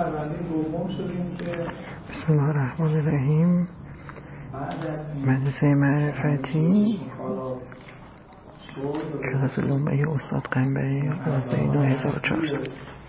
پرونده دوم شدیم که بسم الله الرحمن الرحیم. مدرسه معرفتی کلاس علوم استاد قنبری 11/9400.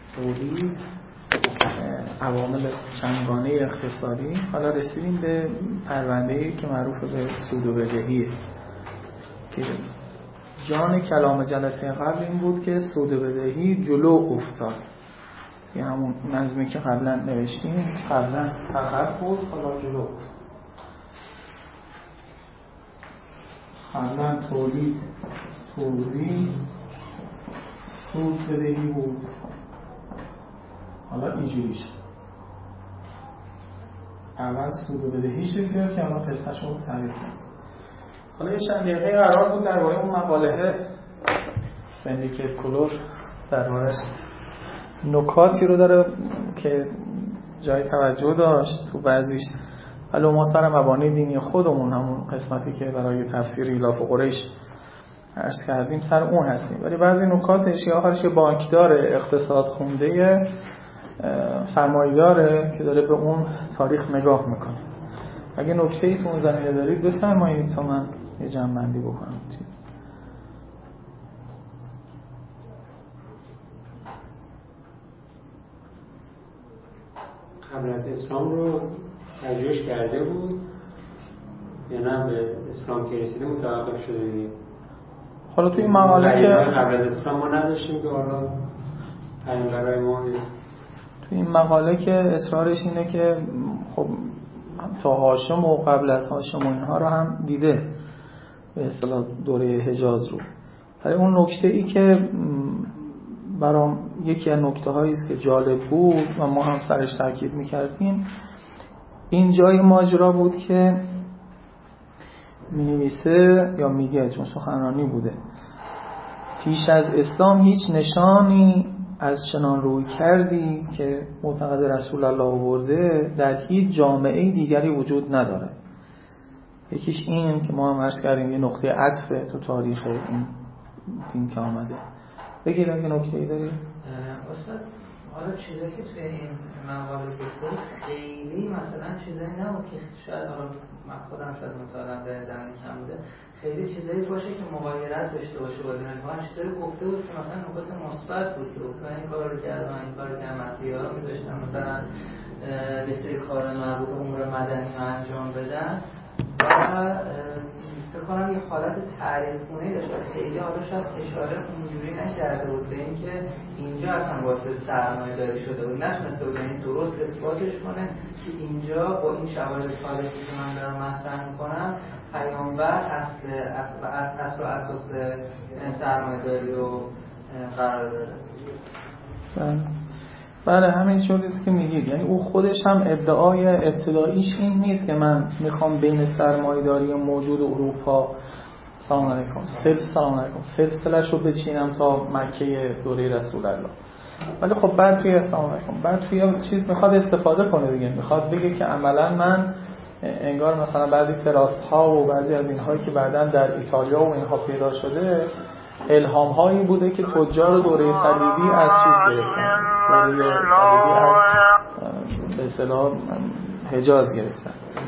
عوامل چندگانه اقتصادی. حالا رسیدیم به پرونده‌ای که معروف به سود و بدهیه که جان کلام جلسه قبل این بود که سود و بدهی جلو افتاد، یه همون نظمی که قبلا نوشتیم قبلا فقط بود، حالا جلو افتاد. قبلا تولید، توزیع، سود بدهی بود، حالا اینجوری شد. اول سود و بدهی شکل گرفت که الان قصه‌ش رو تعریف کنیم. حالا یه چند دقیقه قرار بود درباره اون مقاله سندیکیت کلور درباره‌اش نکاتی رو داره که جای توجه داشت تو بعضیش. حالا ما سر مبانی دینی خودمون همون قسمتی که برای تفسیر ایلاف قریش عرض کردیم سر اون هستیم، ولی بعضی نکاتش یا آخرش بانکدار اقتصاد خونده سرمایه‌داره که داره به اون تاریخ نگاه میکنه. اگه نکته‌ای تو اون زمینه دارید بفرمایید تا من یه جمع‌بندی بکنم. قبل از اسلام رو تجربهش کرده بود یا نه به اسلام که رسیده متوقف شده؟ حالا تو این مقاله که قبل از اسلام ما نداشتیم که حالا پیامبرای ما تو این مقاله که اصرارش اینه که خب تا هاشم و قبل از هاشم و اینها رو هم دیده، به اصطلاح دوره حجاز رو. ولی اون نکته ای که برام یکی از نکته هایی است که جالب بود و ما هم سرش تاکید میکردیم، این جای ماجرا بود که می‌نویسه یا میگه، چون سخنرانی بوده، پیش از اسلام هیچ نشانی از چنان روی کردی که معتقد رسول الله آورده در هیچ جامعه دیگری وجود نداره. یکیش این که ما هم عرض کردیم یه نقطه عطف تو تاریخ این دین که آمده. بگید اگه نکته‌ای داری؟ استاد حالا چیزایی که توی این مقاله گفته خیلی مثلا چیزایی نبود که شاید حالا من خودم شاید مطالعه در کم بوده، خیلی چیزایی باشه که مغایرت داشته باشه با دین. واقعا چیزایی گفته بود که مثلا نکات مثبت بود که من این کارو کردم، این کارو کردم، مسیحا رو می‌ذاشتم مثلا یه سری کار مربوط به امور مدنی رو انجام بدن و فکر کنم یه حالت تعریف‌گونه‌ای داشت. خیلی حالا شاید اشاره اونجوری نکرده بود به اینکه اینجا اصلا واسه سرمایه‌داری شده بود، نتونسته بود یعنی درست اثباتش کنه که اینجا با این شواهد تاریخی که من دارم مطرح می‌کنم پیامبر اصل و اساس سرمایه‌داری رو قرار داره. بله همین چیزی که میگید، یعنی او خودش هم ادعای ابتداییش این نیست که من میخوام بین سرمایه‌داری موجود اروپا سلام علیکم سلسله‌اش رو بچینم تا مکه دوره رسول الله. ولی خب بعد توی سلام علیکم بعد توی چیز میخواد استفاده کنه دیگه، میخواد بگه که عملا من انگار مثلا بعضی تراست ها و بعضی از اینهایی که بعداً در ایتالیا و اینها پیدا شده الهام هایی بوده که تجار دوره صلیبی از چیز گرفتن، دوره صلیبی از به اصطلاح حجاز گرفتن.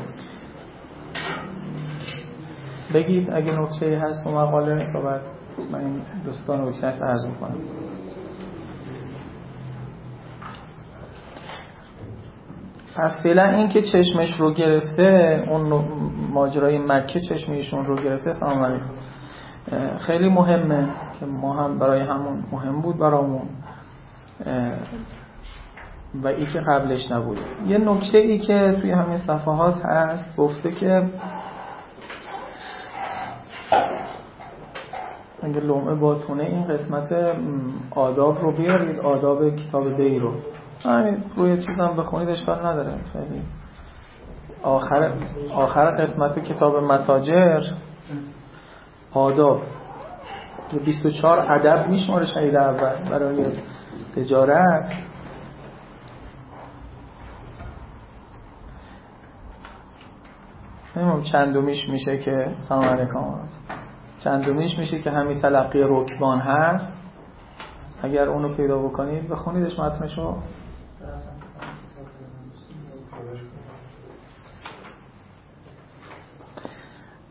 بگید اگه نکته‌ای هست تو مقاله تا بعد من این دوستان نکته هست عرض میکنم. پس فعلا این که چشمش رو گرفته، اون ماجرای مکه چشمشون رو گرفته، سلام علیکم، خیلی مهمه که ما هم برای همون مهم بود برامون و ای که قبلش نبود. یه نکته ای که توی همین صفحات هست گفته که اگه لومه باتونه این قسمت آداب رو بیارید، آداب کتاب بی رو همین روی چیزم بخونید اشکال نداره. خیلی آخر قسمت کتاب متاجر آداب 24 ادب میشماره شهید اول برای تجارت. نمیدونم چندمیش میشه که سلام علیکم، چندمیش میشه که همین تلقی رکبان هست. اگر اونو پیدا بکنید بخونیدش متنشو.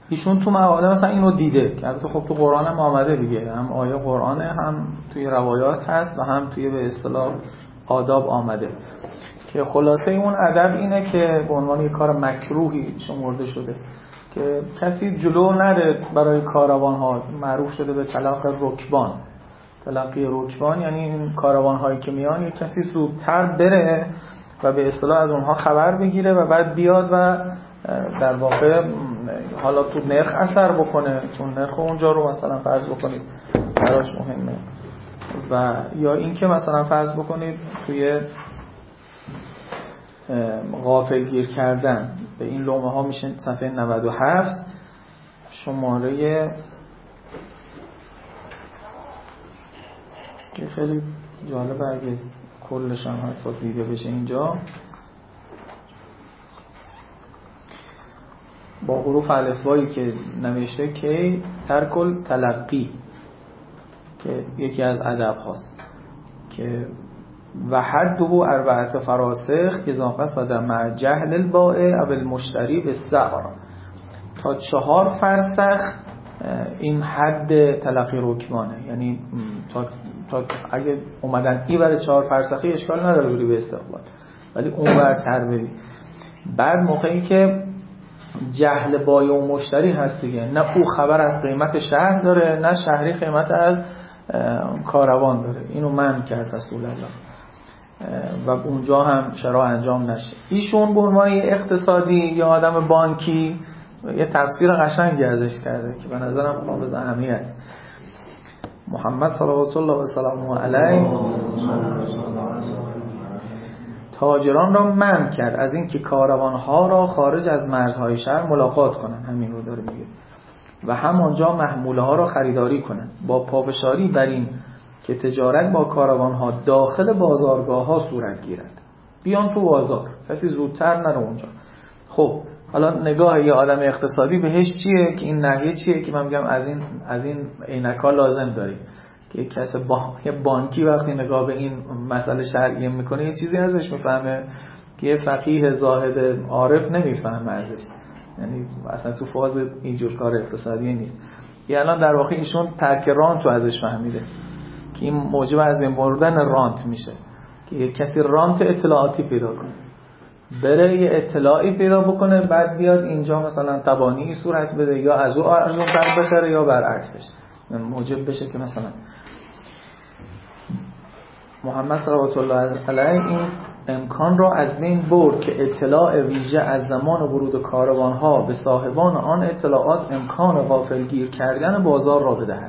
ایشون تو مقاله مثلا اینو دیده که البته خب تو قرآن هم آمده دیگه، هم آیه قرآنه، هم توی روایات هست و هم توی به اصطلاح آداب آمده که خلاصه اون ادب اینه که به عنوان یک کار مکروهی شمرده شده که کسی جلو نره برای کاروان ها. معروف شده به تلقی رکبان. تلقی رکبان یعنی این کاروان هایی که میان یک کسی زودتر بره و به اصطلاح از اونها خبر بگیره و بعد بیاد و در واقع حالا تو نرخ اثر بکنه، چون نرخ اونجا رو مثلا فرض بکنید براش مهمه، و یا اینکه مثلا فرض بکنید توی غافلگیر کردن به این لومه ها میشه صفحه 97 شماره که خیلی جالبه اگه کلش هم حتی دیده بشه اینجا با حروف الفبایی که نوشته که ترکل تلقی که یکی از ادب هاست که و حده 4 فراسخ اذا قصد مع جهل البائع او المشتری بالسعر. تا 4 فرسخ این حد تلقی رکبانه، یعنی تا اگه اومدن این برای 4 فرسخی اشکال نداره بری به استقبال، ولی اون برتر بری. بعد موقعی که جهل بایع و مشتری هست دیگه، نه او خبر از قیمت شهر داره نه شهری قیمت از کاروان داره، اینو منع کرد رسول الله و اونجا هم شرع انجام نشه. ایشون به عنوان اقتصادی یا آدم بانکی یه تفسیر قشنگی ازش کرده که به نظرم قابل اهمیت. محمد صلوات الله و سلامه علیه تاجران را منع کرد از این که کاروانها را خارج از مرزهای شهر ملاقات کنند، همین رو داره میگه، و همانجا محموله ها را خریداری کنند، با پافشاری بر این که تجارت با کاروانها داخل بازارگاه ها صورت گیرد. بیان تو بازار، کسی زودتر نره اونجا. خب حالا نگاه یه آدم اقتصادی بهش چیه که این نهیه چیه که من میگم از این عینک‌ها لازم داریم که کسی بانکی وقتی نگاه به این مسئله شرعی میکنه یه چیزی ازش میفهمه که یه فقیه زاهد عارف نمیفهمه ازش، یعنی اصلا تو فاز اینجور کار اقتصادی نیست. یعنی الان در واقع ایشون ترک رانت رو ازش فهمیده که این موجب از بین بردن رانت میشه که یه کسی رانت اطلاعاتی پیدا کنه، بره یه اطلاعی پیدا بکنه، بعد بیاد اینجا مثلا تبانی صورت بده یا از او ارزون تر بخره یا برعکسش، موجب بشه که مثلا محمد صلوات الله علیه این امکان را از بین برد که اطلاع ویژه از زمان ورود کاروانها به صاحبان آن اطلاعات امکان غافلگیر کردن بازار را بدهد.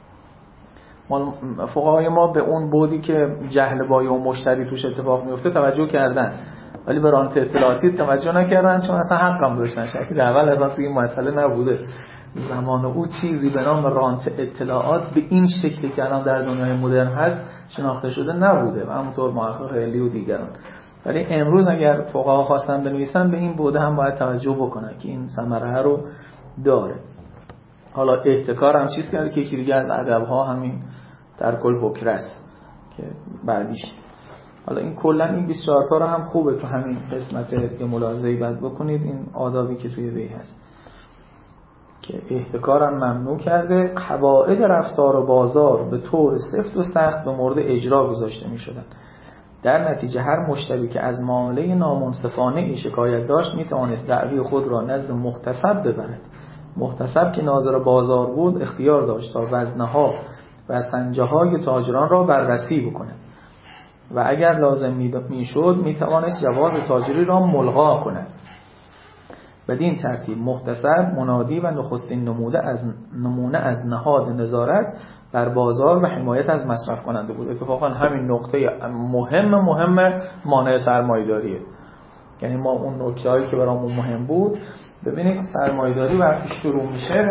فقهای ما به اون بودی که جهل بایع و مشتری توش اتفاق میفته توجه کردن، ولی به رانت اطلاعاتی توجه نکردن، چون اصلا حقم داشتن. شکل اول اصلا توی این مسئله نبوده. زمان او چیزی به نام رانت اطلاعات به این شکلی که الان در دنیای مدرن هست شناخته شده نبوده و همونطور محقق علی و دیگران. ولی امروز اگر فقها خواستن بنویسن به این بوده هم باید توجه بکنن که این ثمره رو داره. حالا احتکار هم چیز کرده که یکی دیگه از ادب‌ها همین ترکل بکره است که بعدیش. حالا این کلا این 24 تا رو هم خوبه تو همین قسمت یه ملاحظه‌ای بعد بکنید، این آدابی که توی وی هست که احتکار هم ممنوع کرده. قواعد رفتار و بازار به طور سفت و سخت به مورد اجرا گذاشته می شدن. در نتیجه هر مشتری که از معامله نامنصفانه ای شکایت داشت می توانست دعوی خود را نزد محتسب ببرد. محتسب که ناظر بازار بود اختیار داشت تا وزنها و سنجه های تاجران را بررسی بکند و اگر لازم می شد می توانست جواز تاجری را ملغا کند. بدین ترتیب محتسب منادی و نخستین نمونه از نهاد نظارت بر بازار و حمایت از مصرف کننده بود. اتفاقا همین نقطه مهم مانع سرمایه‌داریه. یعنی ما اون نکته‌ای که برامون مهم بود، ببینید سرمایه‌داری وقتی شروع میشه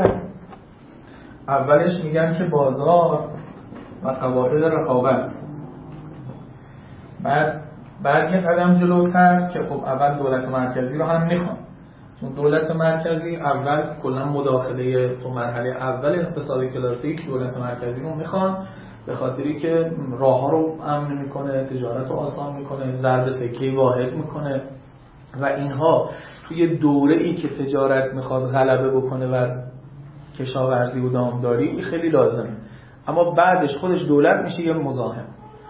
اولش میگن که بازار و قواعد رقابت، بعد یه قدم جلوتر که خب اول دولت مرکزی رو هم میخوان، چون دولت مرکزی اول کلا مداخله تو مرحله اول اقتصاد کلاسیک دولت مرکزی رو میخوان به خاطری که راه‌ها رو امن میکنه، تجارت رو آسان میکنه، ضرب سکه واحد میکنه و اینها توی دوره‌ای که تجارت میخواد غلبه بکنه بر کشاورزی و دامداری این خیلی لازمه، اما بعدش خودش دولت میشه یه مزاحم،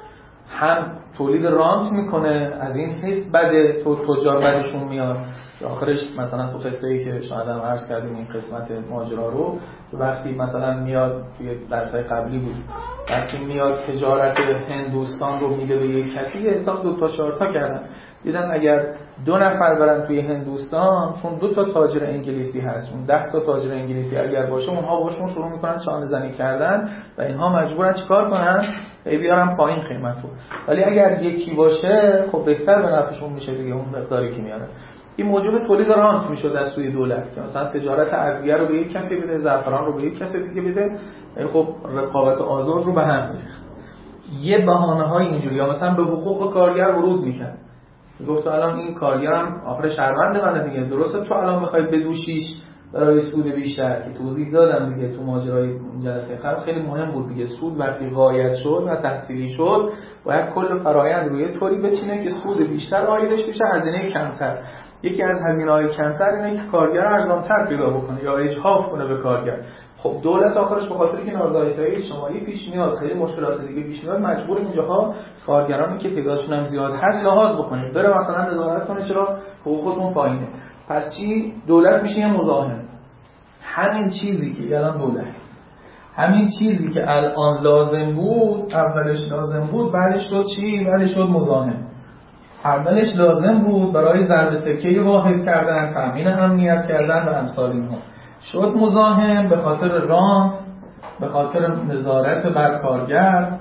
هم تولید رانت میکنه، از این حیث بده تجار بدشون میاد. آخرش مثلا تو قصه‌ای که شاید هم عرض کردیم این قسمت ماجرا رو، که وقتی مثلا میاد توی درس‌های قبلی بود، وقتی میاد تجارت هندوستان رو میده به یک کسی، حساب 2 تا 4 تا کردن، دیدن اگر 2 نفر برن توی هندوستان، چون 2 تا تاجر انگلیسی هست، اون 10 تا تاجر انگلیسی اگر باشه، اونها باشون شروع میکنن چانه زنی کردن و اینها مجبورن چیکار کنن؟ بیارن پایین قیمتو. ولی اگر یکی باشه خب بهتر به نفعشون میشه دیگه، اون مقداری که میاره. این موجب تولید رانت میشد از سوی دولت که مثلا تجارت ادویه رو به یک کسی بده، زعفران رو به یک کسی دیگه بده، خب رقابت آزاد رو به هم می‌ریخت. یه بهانه‌های اینجوری، یا مثلا به حقوق کارگر ورود می‌کرد، گفت الان این کارگرم آخر شهروند منه دیگه، درسته تو الان می‌خوای بدوشیش برای سود بیشتر، که توضیح دادم دیگه تو ماجرای جلسه قبل، خیلی مهم بود دیگه. سود وقتی غایت شد و تحصیلی شد، باید کل فرآیند روی طوری بچینه که سود بیشتر عایدش بشه، هزینه کمتر. یکی از هزینه‌های کمتر اینه که کارگر ارزان‌تر پیدا بکنه یا اجحاف کنه به کارگر. خب دولت آخرش به خاطر اینکه نارضایتی‌های اجتماعی پیش میاد، خیلی مشکلات دیگه پیش میاد، مجبور اینجاها کارگرانی که تعدادشون هم زیاد هست لحاظ بکنه، بره مثلا نظارت کنه چرا حقوقتون پایینه. پس چی؟ دولت میشه یه مزاحم. همین چیزی که الان دولت، همین چیزی که الان لازم بود، اولش لازم بود، بعدش شد چی؟ بعدش شد مزاحم. اولش لازم بود برای ضرب سکه واحد کردن، تامین امنیت کردن و امثال اینها. شد مزاحم به خاطر رانت، به خاطر نظارت بر کارگر،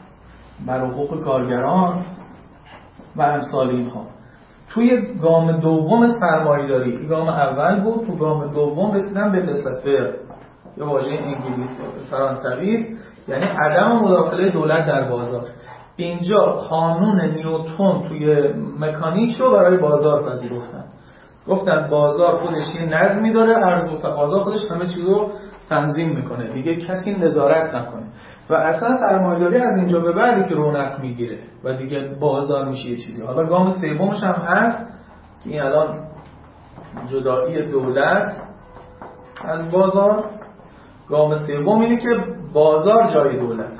بر حقوق کارگران و امثال اینها. توی گام دوم سرمایه‌داری، گام اول بود، تو گام دوم رسیدن به لسفر، یه واژه انگلیسی فرانسوی است، یعنی عدم مداخله دولت در بازار. اینجا قانون نیوتن توی مکانیک رو برای بازار پذیرفتن. گفتن بازار خودش یه نظمی داره، عرضه و تقاضا خودش همه چیز رو تنظیم میکنه، دیگه کسی نظارت نکنه. و اصلا سرمایه‌داری از اینجا به بعدی که رونق میگیره و دیگه بازار میشه یه چیزی. حالا گام سومش هم هست که این الان جدایی دولت از بازار. گام سوم اینه که بازار جای دولت،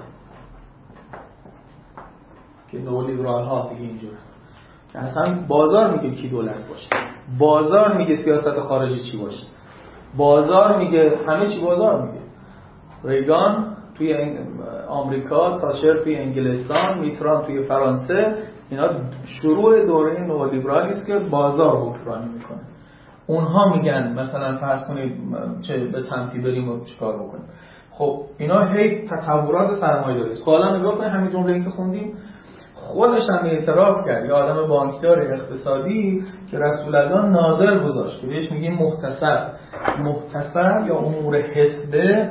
که نئولیبرال ها دیگه اینجوره که اصلا بازار میگه کی دولت باشه، بازار میگه سیاست خارجی چی باشه، بازار میگه همه چی، بازار میگه. ریگان توی آمریکا، تاچر توی انگلستان، میتران توی فرانسه، اینا شروع دوره نئولیبرالی است که بازار حکمرانی میکنه. اونها میگن مثلا فرض کنید چه به سمتی بریم و چیکار بکنیم. خب اینا هی تطورات سرمایه‌داری است. حالا نگاه کنید همین جمله‌ای که خوندیم، خودش هم اعتراف کرد، یه آدم بانکدار اقتصادی که رسول الله ناظر گذاشت که بهش میگیم محتسب یا امور حسبه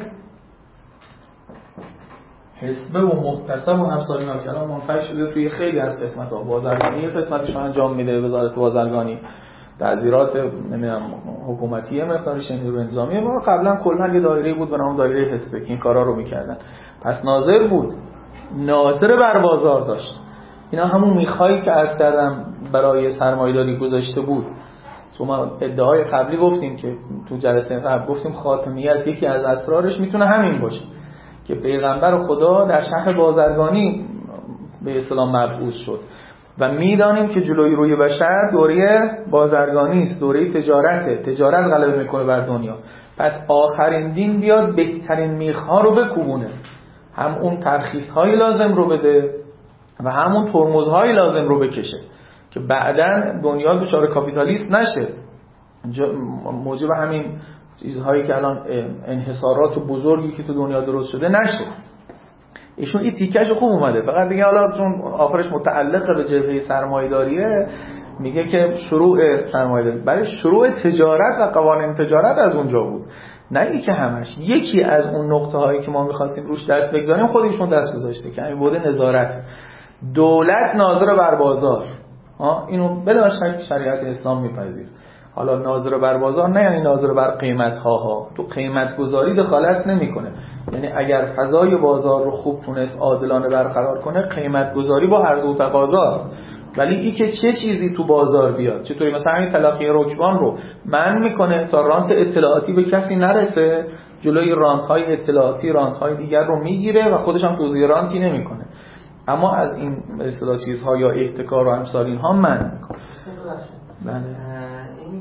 و محتسب و همسال اینا که الان منفعل شده توی خیلی از قسمت‌ها. بازرگانی قسمتش رو انجام میده وزارت بازرگانی، تعزیرات نمیدونم حکومتی مقدارش، نیروی انتظامی. ما قبلا کلا یه دایره بود به نام دایره حسبه که این کارا رو میکردن. پس ناظر بود، ناظر بر بازار داشت. اینا همون میخایی که عرض کردم برای سرمایه‌داری گذاشته بود. تو ما ادعای قبلی گفتیم که تو جلسه قبل گفتیم خاتمیت یکی از اسرارش میتونه همین باشه که پیغمبر خدا در شهر بازرگانی به اسلام مبعوث شد و میدانیم که جلوی روی بشر دوره بازرگانی است، دوره تجارته، تجارت غلبه میکنه بر دنیا. پس آخرین دین بیاد بهترین میخها رو بکوبونه، هم اون ترخیص‌های لازم رو بده و همون ترمزهای لازم رو بکشه که بعداً دنیا دچار کاپیتالیست نشه، موجب همین چیزهایی که الان انحصارات بزرگی که تو دنیا درست شده نشه. ایشون این تیکش خوب اومده، فقط دیگه حالا چون آخرش متعلق به جبهه سرمایه‌داریه میگه که شروع سرمایه‌داری برای شروع تجارت و قوانین تجارت از اونجا بود، نه ای که همش. یکی از اون نقطه هایی که ما می‌خواستیم روش دست بگذاریم خودشون دست گذاشته که همین بوده نظارت دولت ناظر بر بازار. اینو بلا شک شریعت اسلام میپذیر. حالا ناظر بر بازار نه یعنی ناظر بر قیمت ها، تو قیمت گذاری دخالت نمیکنه. یعنی اگر فضای بازار رو خوب تونست عادلانه برقرار کنه، قیمت گذاری با عرضه و تقاضاست. ولی این که چه چیزی تو بازار بیاد، چطوری مثلا همین تلقی رکبان رو منع میکنه تا رانت اطلاعاتی به کسی نرسه، جلوی رانت‌های اطلاعاتی رانت‌های دیگر رو میگیره و خودش هم توزیع رانتی نمیکنه، اما از این اصطلاح چیزها یا احتکار و امثال اینها منع میکنه. بله. این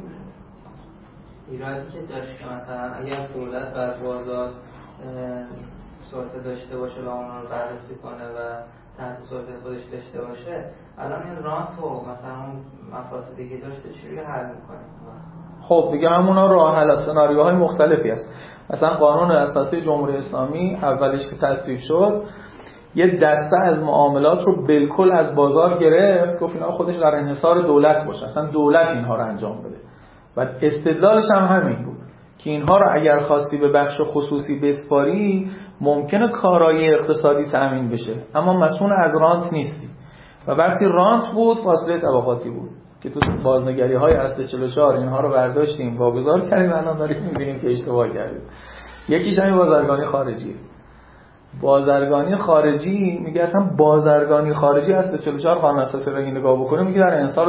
ایرادی که داشت که مثلا اگر دولت بر بازار سلطه داشته باشه و اون رو بررسی کنه و تحت سلطه خودش داشته باشه، الان این رانت و مثلا اون مفاسدی که داشته چجوری حل میکنه؟ خب دیگه همونا راه حل سناریوهای مختلفی هست. مثلا قانون اساسی جمهوری اسلامی اولش که تصویب شد یه دسته از معاملات رو بالکل از بازار گرفت، گفت اینا خودش در انحصار دولت باشه، اصلا دولت اینها رو انجام بده و استدلالش هم همین بود که اینها رو اگر خواستی به بخش خصوصی بسپاری ممکنه کارایی اقتصادی تأمین بشه اما مسئول از رانت نیستی. و وقتی رانت بود فاصله طبقاتی بود که تو بازنگری های اصل 44 اینها رو برداشتیم واگذار کردیم، الان داریم می‌بینیم که اشتباه کردیم. یکیش همین بازرگانی خارجی. بازرگانی خارجی میگه اصلا بازرگانی خارجی اصل 44 قانون اساسی رو نگاه بکنه میگه در انحصار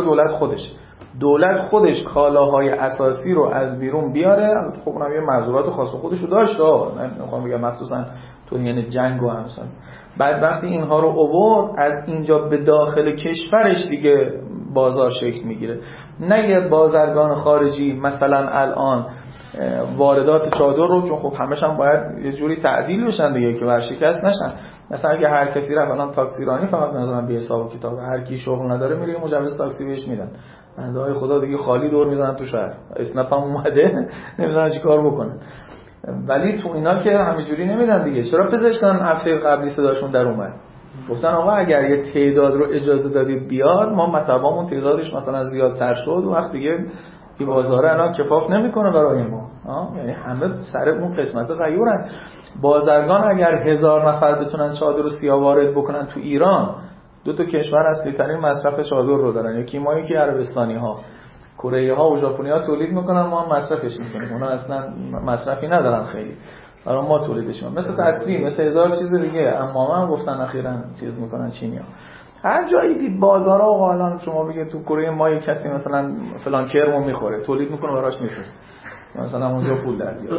دولت خودش کالاهای اساسی رو از بیرون بیاره. خب اونم یه معذورات خاص خودش رو داشت، نمیخوام بگم مخصوصا توهین جنگ و همسان. بعد وقتی اینها رو آورد از اینجا به داخل کشورش دیگه بازار شکل میگیره. نه یه بازرگان خارجی مثلا الان واردات چادر رو، چون خب همش هم باید یه جوری تعدیل بشن دیگه که ورشکست نشن، مثلا اگه هر کسی رفت الان تاکسیرانی فقط نظرم بی حساب و کتاب، هر کی شغل نداره میره مجوز تاکسی بهش میدن، بنده های خدا دیگه خالی دور میزنن تو شهر، اسنپ هم اومده نمیدونن چی کار بکنن. ولی تو اینا که همینجوری نمیدن دیگه. چرا پزشکان هفته قبلی صداشون در اومد گفتن آقا اگر یه تعداد رو اجازه دادید بیاد ما مطبعمون تعدادش مثلا زیادتر شد و وقت دیگه این بازاره الان کفاف نمیکنه برای ما. یعنی همه سر اون قسمت غیورن. بازرگان اگر 1000 نفر بتونن چادر رو سیاه وارد بکنن تو ایران، دو تا کشور اصلی ترین مصرف چادر رو دارن، یکی ما یکی عربستانی ها. کره ها و ژاپنی ها تولید میکنن، ما هم مصرفش میکنیم، اونا اصلا مصرفی ندارن خیلی، برای ما تولیدش میکنن، مثل تصویر مثل هزار چیز دیگه. اما هم گفتن اخیراً چیز میکنن چینی ها. هر جایی دید بازارها و الان شما بگید تو کره ما یک کسی مثلا فلان کرمو میخوره تولید میکنه براش میفرسته مثلا اونجا پول در بیاره.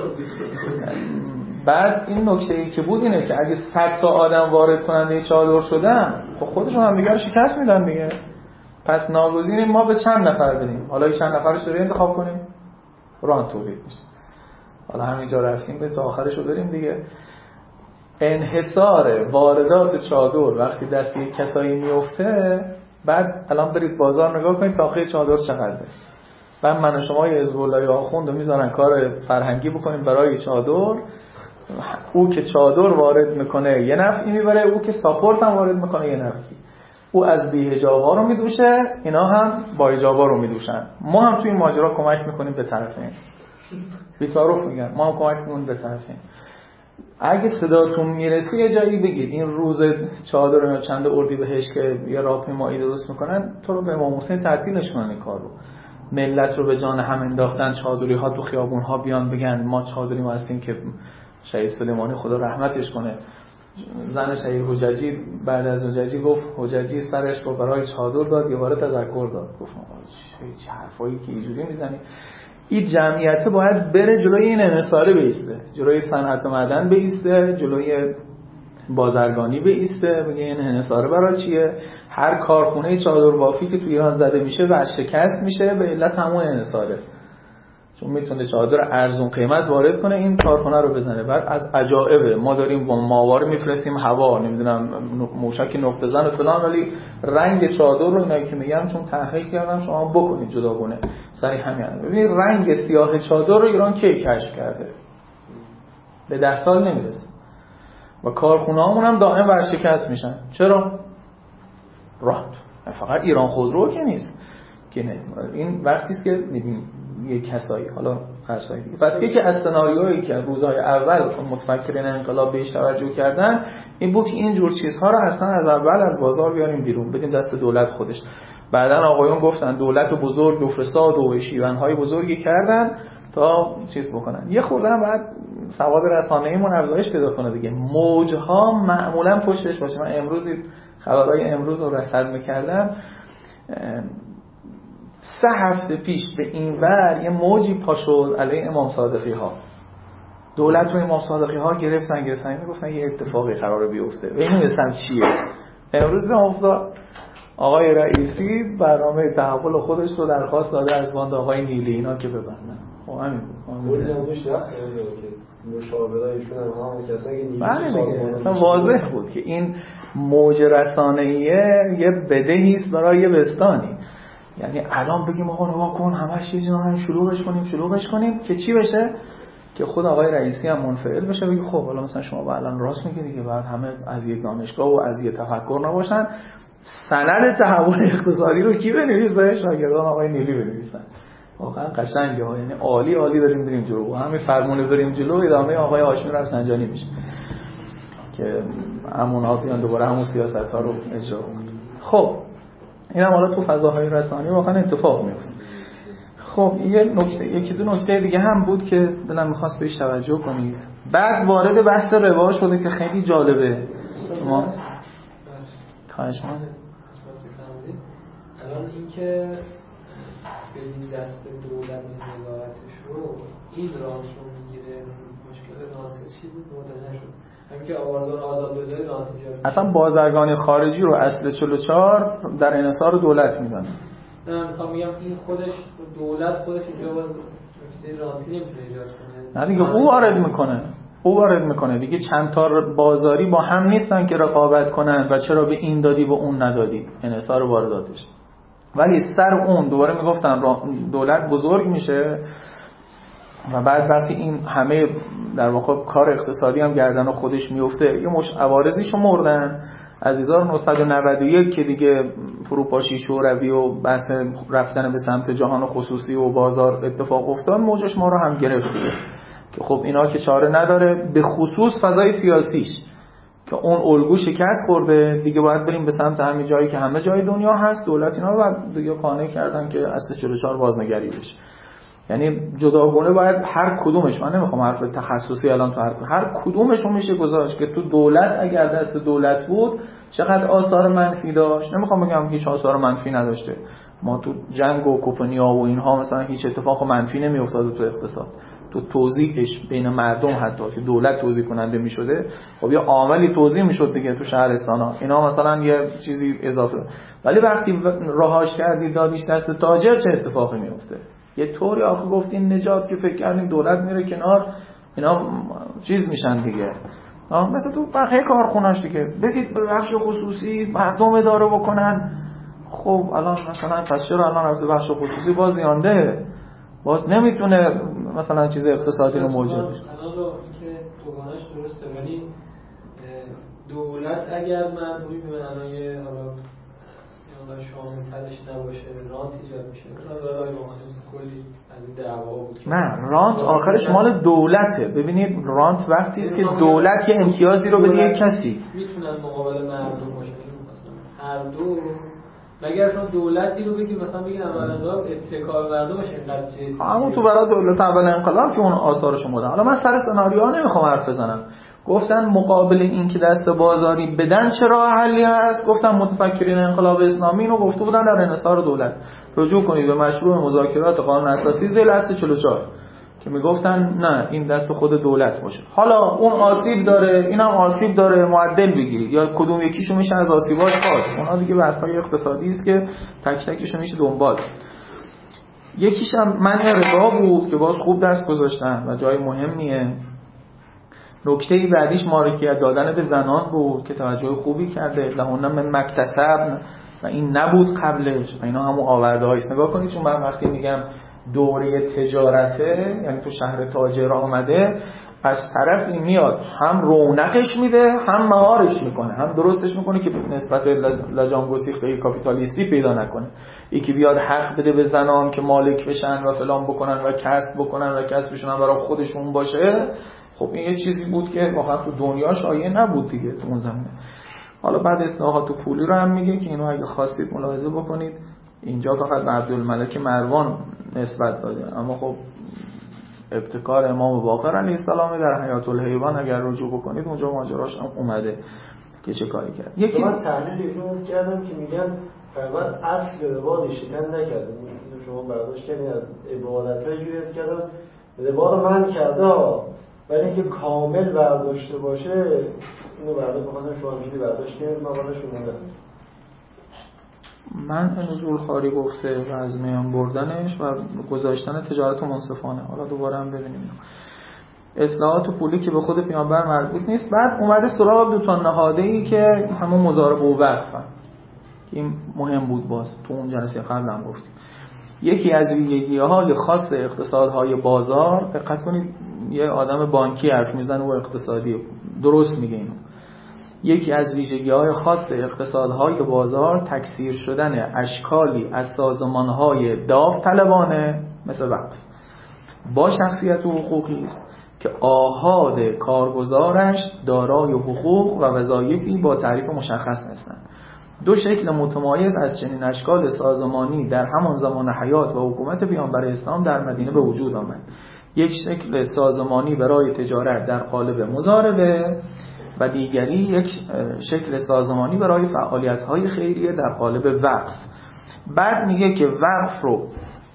بعد این نکته‌ای که بود اینه که اگه 100 تا آدم وارد کننده چادر شدن خب خودشون هم دیگه رو شکست میدن دیگه. پس ناگزیریم ما به چند نفر بدیم، حالا چند نفرش رو انتخاب کنیم، ران تولید میشه. حالا همینجا رفتیم به تا آخرش رو بریم دیگه. انحصار واردات چادر وقتی دست یک کسایی میفته، بعد الان برید بازار نگاه کنید تاخیر چادر چقدره، بعد من و شما یه حزب الله آخوند میذارن کار فرهنگی بکنیم برای چادر، او که چادر وارد میکنه یه نفعی میبره، او که ساپورت هم وارد میکنه یه نفعی، او از بی حجابا رو میدوشه، اینا هم با حجابا رو میدوشن. ما هم توی این ماجرا کمک میکنیم به طرفین، بی‌تعارف میگن ما هم کمک میکنیم به طرفین. اگه صداتون میرسه یه جایی بگید این روز چادر یا چند اردیبهشت که یه راهپیمایی درست میکنن تو رو به امام حسین تعطیلش کنن، این کار رو ملت رو به جان هم انداختن، چادری ها تو خیابون ها بیان بگن ما چادری ما هستیم که شهید سلیمانی خدا رحمتش کنه. زن شهید حججی بعد از حججی گفت حججی سرش رو برای چادر داد یه بار تذکر داد. گفت چه حرفایی که اینجوری میزنی؟ این جمعیت باید بره جلوی این انحصار بیسته، جلوی صنعت معدن بیسته، جلوی بازرگانی بیسته، بگه این انحصار برای چیه؟ هر کارخونه چادر بافی که تو ایران زده میشه و شکست میشه به علت همون انحصاره، چون میتونه چادر ارزون قیمت وارد کنه این کارخونه رو بزنه. بعد از عجایبه ما داریم با ماوار میفرستیم هوا، نمیدونم موشک نقطه زن و فلان، ولی رنگ چادر رو اینایی که میگم چون تحقیق کردم شما بکنید جداگونه سری همین. ببینید رنگ سیاه چادر رو ایران کی کشف کرده؟ به 10 سال نمیرسه و کارخونه‌هامون هم دائم ورشکست میشن. چرا؟ رانت. فقط ایران خودرو که نیست که نه. این وقتی است که می‌بینیم یک کسایی، حالا هر سایی دیگه. پس یکی از سناریوهایی که روزهای اول متفکرین انقلاب بهش توجه کردن این بود که این جور چیزها رو اصلا از اول از بازار بیاریم بیرون، بدیم دست دولت خودش. بعدن آقایون گفتن دولت بزرگ و فساد و شیون‌های بزرگی کردن تا چیز بکنن. یه خورده هم بعد سواد رسانه‌ایمون افزایش پیدا کنه دیگه. موج‌ها معمولا پشتش باشه. من امروز خبرهای امروز رو رصد می‌کردم، 3 هفته پیش به این ور یه موجی پا شد علیه امام صادقی ها. دولت رو امام صادقی ها گرفتن میگفتن یه اتفاقی قراره بیفته و نمی‌دونستن چیه. امروز به افتاد آقای رئیسی برنامه تحول خودش رو درخواست داده از باند آقای نیلی اینا که ببندن. همین بود. مشاورایشون هم کسایی که بله دیگه اصلا واضح بود که این موج رسانه‌ایه یه بدهی است برای یه بستانی. یعنی الان بگیم آقا نگاه کن همش چیزا هم شلوغش کنیم که چی بشه؟ که خود آقای رئیسی هم منفعل بشه بگه خب حالا مثلا شما الان راست میگی دیگه بعد همه از یک دانشگاه و از یک تفکر نباشن. سند تحول اقتصادی رو کی بنویسه؟ شاگردان آقای نیلی بنویسن. واقعا قشنگه ها، یعنی عالی بریم جلو و همین فرمونه بریم جلو ادامه آقای هاشمی رفسنجانی میشه که همونها بیان دوباره همون سیاست‌ها رو اجرا کنن. خب اینم حالا تو فضاهای رسانه‌ای واقعا اتفاق میفته. خب یکی دو نکته دیگه هم بود که دلم می‌خواست بهش توجه کنید. بعد وارد بحث ربا شده که خیلی جالبه. شما خواهش می‌کنم الان اینکه بدین دست دولت نظارتش رو این رانت رو میگیره، مشکل رانت چی بود متوجه نشد. همین که آوازار آزاد بذاری رانت ایجاد. اصلا بازرگانی خارجی رو اصل 44 در انحصار دولت میدونه. نه میخوام بگم این خودش دولت خودش اینجا باز نکته رانتی نمیتونه ایجاد کنه. نه دیگه او وارد میکنه دیگه. چند تا بازاری با هم نیستن که رقابت کنن و چرا به این دادی به اون ندادی، انحصار وارداتش. ولی سر اون دوباره میگفتن دولت بزرگ میشه و بعد وقتی این همه در واقع کار اقتصادی هم گردن خودش میفته، یه مش عوارضیشو مردن از 1991 که دیگه فروپاشی شوروی و بحث رفتن به سمت جهان خصوصی و بازار اتفاق افتاد، موجش ما رو هم گرفت دیگه که خب اینا که چاره نداره، به خصوص فضای سیاسیش که اون الگو شکست خورده دیگه، باید بریم به سمت همین جایی که همه جای دنیا هست. دولت اینا رو دیگه قانع کردن که اصل 44 بازنگری بشه. یعنی جداگانه باید هر کدومش، من نمیخوام حرف تخصصی الان تو هر کدومشون میشه گذاشت که تو دولت اگر دست دولت بود چقدر آثار منفی داشت. نمیخوام بگم هیچ آثار منفی نداشته، ما تو جنگ و کوپنیا و اینها مثلا هیچ اتفاق منفی نمیافتاد تو اقتصاد. تو توزیعش بین مردم حتی که دولت توزیع کننده میشده، خب یه عاملی توزیع میشد دیگه تو شهرستانا، اینا مثلا یه چیزی اضافه. ولی وقتی رهاش کردی دادیش دست تاجر چه اتفاقی میفته؟ یه طوری آخه گفتین نجات که فکر کردیم دولت میره کنار، اینا چیز میشن دیگه. مثلا تو بقیه کارخونه‌اش دیگه بدید به بخش خصوصی مردم اداره بکنن. خب الان مثلا پس چرا الان رفته بخش خصوصی باز زیانده، باز نمیتونه مثلا چیز اقتصادی رو موجب بشه. الان رو که دوگانش درسته، ولی دولت اگر مردمی به معنای حالا شامل ترش نباشه رانت ایجاد میشه. مثلا برای کلی از این دعوا بود. نه رانت آخرش مال دولته. ببینید رانت وقتی است که دولت یه امتیازی رو بده یک کسی. میتونن مقابل مردم باشن مثلا هر دو، مگر شما دولتی رو بگید مثلا بگید اول انقلاب اتکار مردم باشه اینقدر جدی. همون تو برای دولت اول انقلاب که اون آثارش اومدن. حالا من سر سناریوها نمیخوام حرف بزنم. گفتن مقابل این که دست بازاری بدن چه راه حلی هست؟ گفتن متفکرین انقلاب اسلامی اینو گفته بودن در انحصار دولت. رجوع کنید به مشروع مذاکرات قانون اساسی ذیل اصل 44 که میگفتن نه این دست خود دولت باشه. حالا اون آسیب داره، اینم آسیب داره، معدل بگیرید یا کدوم یکیشو میشه از آسیباش خواست. اونها دیگه بحث‌های اقتصادی است که تک تکشو میشه دنبال. یکیش هم منع ربا بود که باز خوب دست گذاشتن و جای مهمیه. نکته بعدیش مالکیت دادن به زنان بود که توجه خوبی کرده. لهن من مکتسب و این نبود قبلش. اینا همون آورده هاییست. نگاه کنید چون من وقتی میگم دوره تجارته یعنی تو شهر تاجر آمده، از طرفی میاد هم رونقش میده هم مهارش میکنه، هم درستش میکنه که نسبت لجام گسیخته کاپیتالیستی پیدا نکنه. یکی بیاد حق بده به زنان که مالک بشن و فلان بکنن و کسب بکنن و کسبشون هم برای خودشون باشه. خب این یه چیزی بود که واقعا تو دنیا شایع نبود دیگه تو اون زمینه. حالا بعد اصلاحات پولی رو هم میگه که اینو اگه خواستید ملاحظه بکنید اینجا فقط به عبدالملک مروان نسبت داده، اما خب ابتکار امام باقر علیه السلام در حیات الحیوان اگر رجوع بکنید اونجا ماجراش هم اومده که چه کاری کرد. یکی من تحلیل ایشون کردم که میگن تقریبا اصل روانی شکن نکرده. اینو شما برداشت کنید از عبارت‌های جوری است کردن روان من کرده ها، ولی اینکه کامل برداشته باشه اینو برداشت بخواستم شما اینجوری برداشت کنید من برداشت شما من نزول خاری گفته و از میان بردنش و گذاشتن تجارت منصفانه. حالا دوباره هم ببینیم اصلاحات پولی که به خود پیامبر مربوط نیست. بعد اومده سراغ دو تا نهاده‌ای که همون مضاربه و وقفن که این مهم بود. باز تو اون جلسه قبل هم گفتیم یکی از ویژگی‌های خاص اقتصادهای بازار، دقت کنید یه آدم بانکی حرف میزنه و اقتصادی درست میگه اینو، یکی از ویژگی‌های خاص اقتصادهای بازار تکثیر شدن اشکالی از سازمان‌های داوطلبانه مثل وقف با شخصیت و حقوقی است که آحاد کارگزارش دارای حقوق و وظایفی با تعریف مشخص هستند. دو شکل متمایز از چنین اشکال سازمانی در همان زمان حیات و حکومت پیامبر اسلام در مدینه به وجود آمد. یک شکل سازمانی برای تجارت در قالب مضاربه و دیگری یک شکل سازمانی برای فعالیت‌های خیریه در قالب وقف. بعد میگه که وقف رو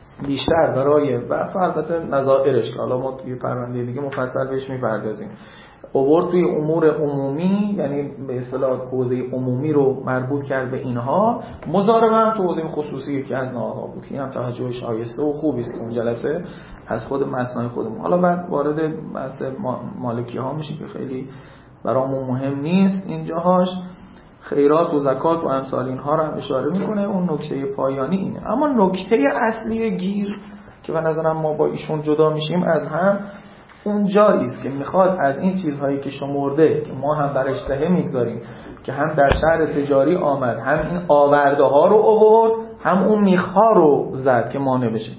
بیشتر برای وقف، البته نظائرش که حالا ما توی پرونده دیگه مفصل بهش میپردازیم، اوورد توی امور عمومی، یعنی به اصطلاح حوزه عمومی رو مربوط کرد به اینها. مضاربه هم تو حوزه خصوصی که از نهادها بود. این هم توجه شایسته و خوبی است که اون جلسه از خود متنای خودمون. حالا بعد وارد بحث مالکی ها میشه که خیلی برامون مهم نیست اینجاهاش. خیرات و زکات و امثال اینها رو هم اشاره میکنه. اون نکته پایانی اینه. اما نکته اصلی گیر که به نظرم ما با ایشون جدا میشیم از هم، اون جایی است که میخواد از این چیزهایی که شمرده که ما هم برش تهه میگذاریم که هم در شهر تجاری آمد، هم این آورده ها رو آورد، هم اون میخها رو زد که مانع بشه.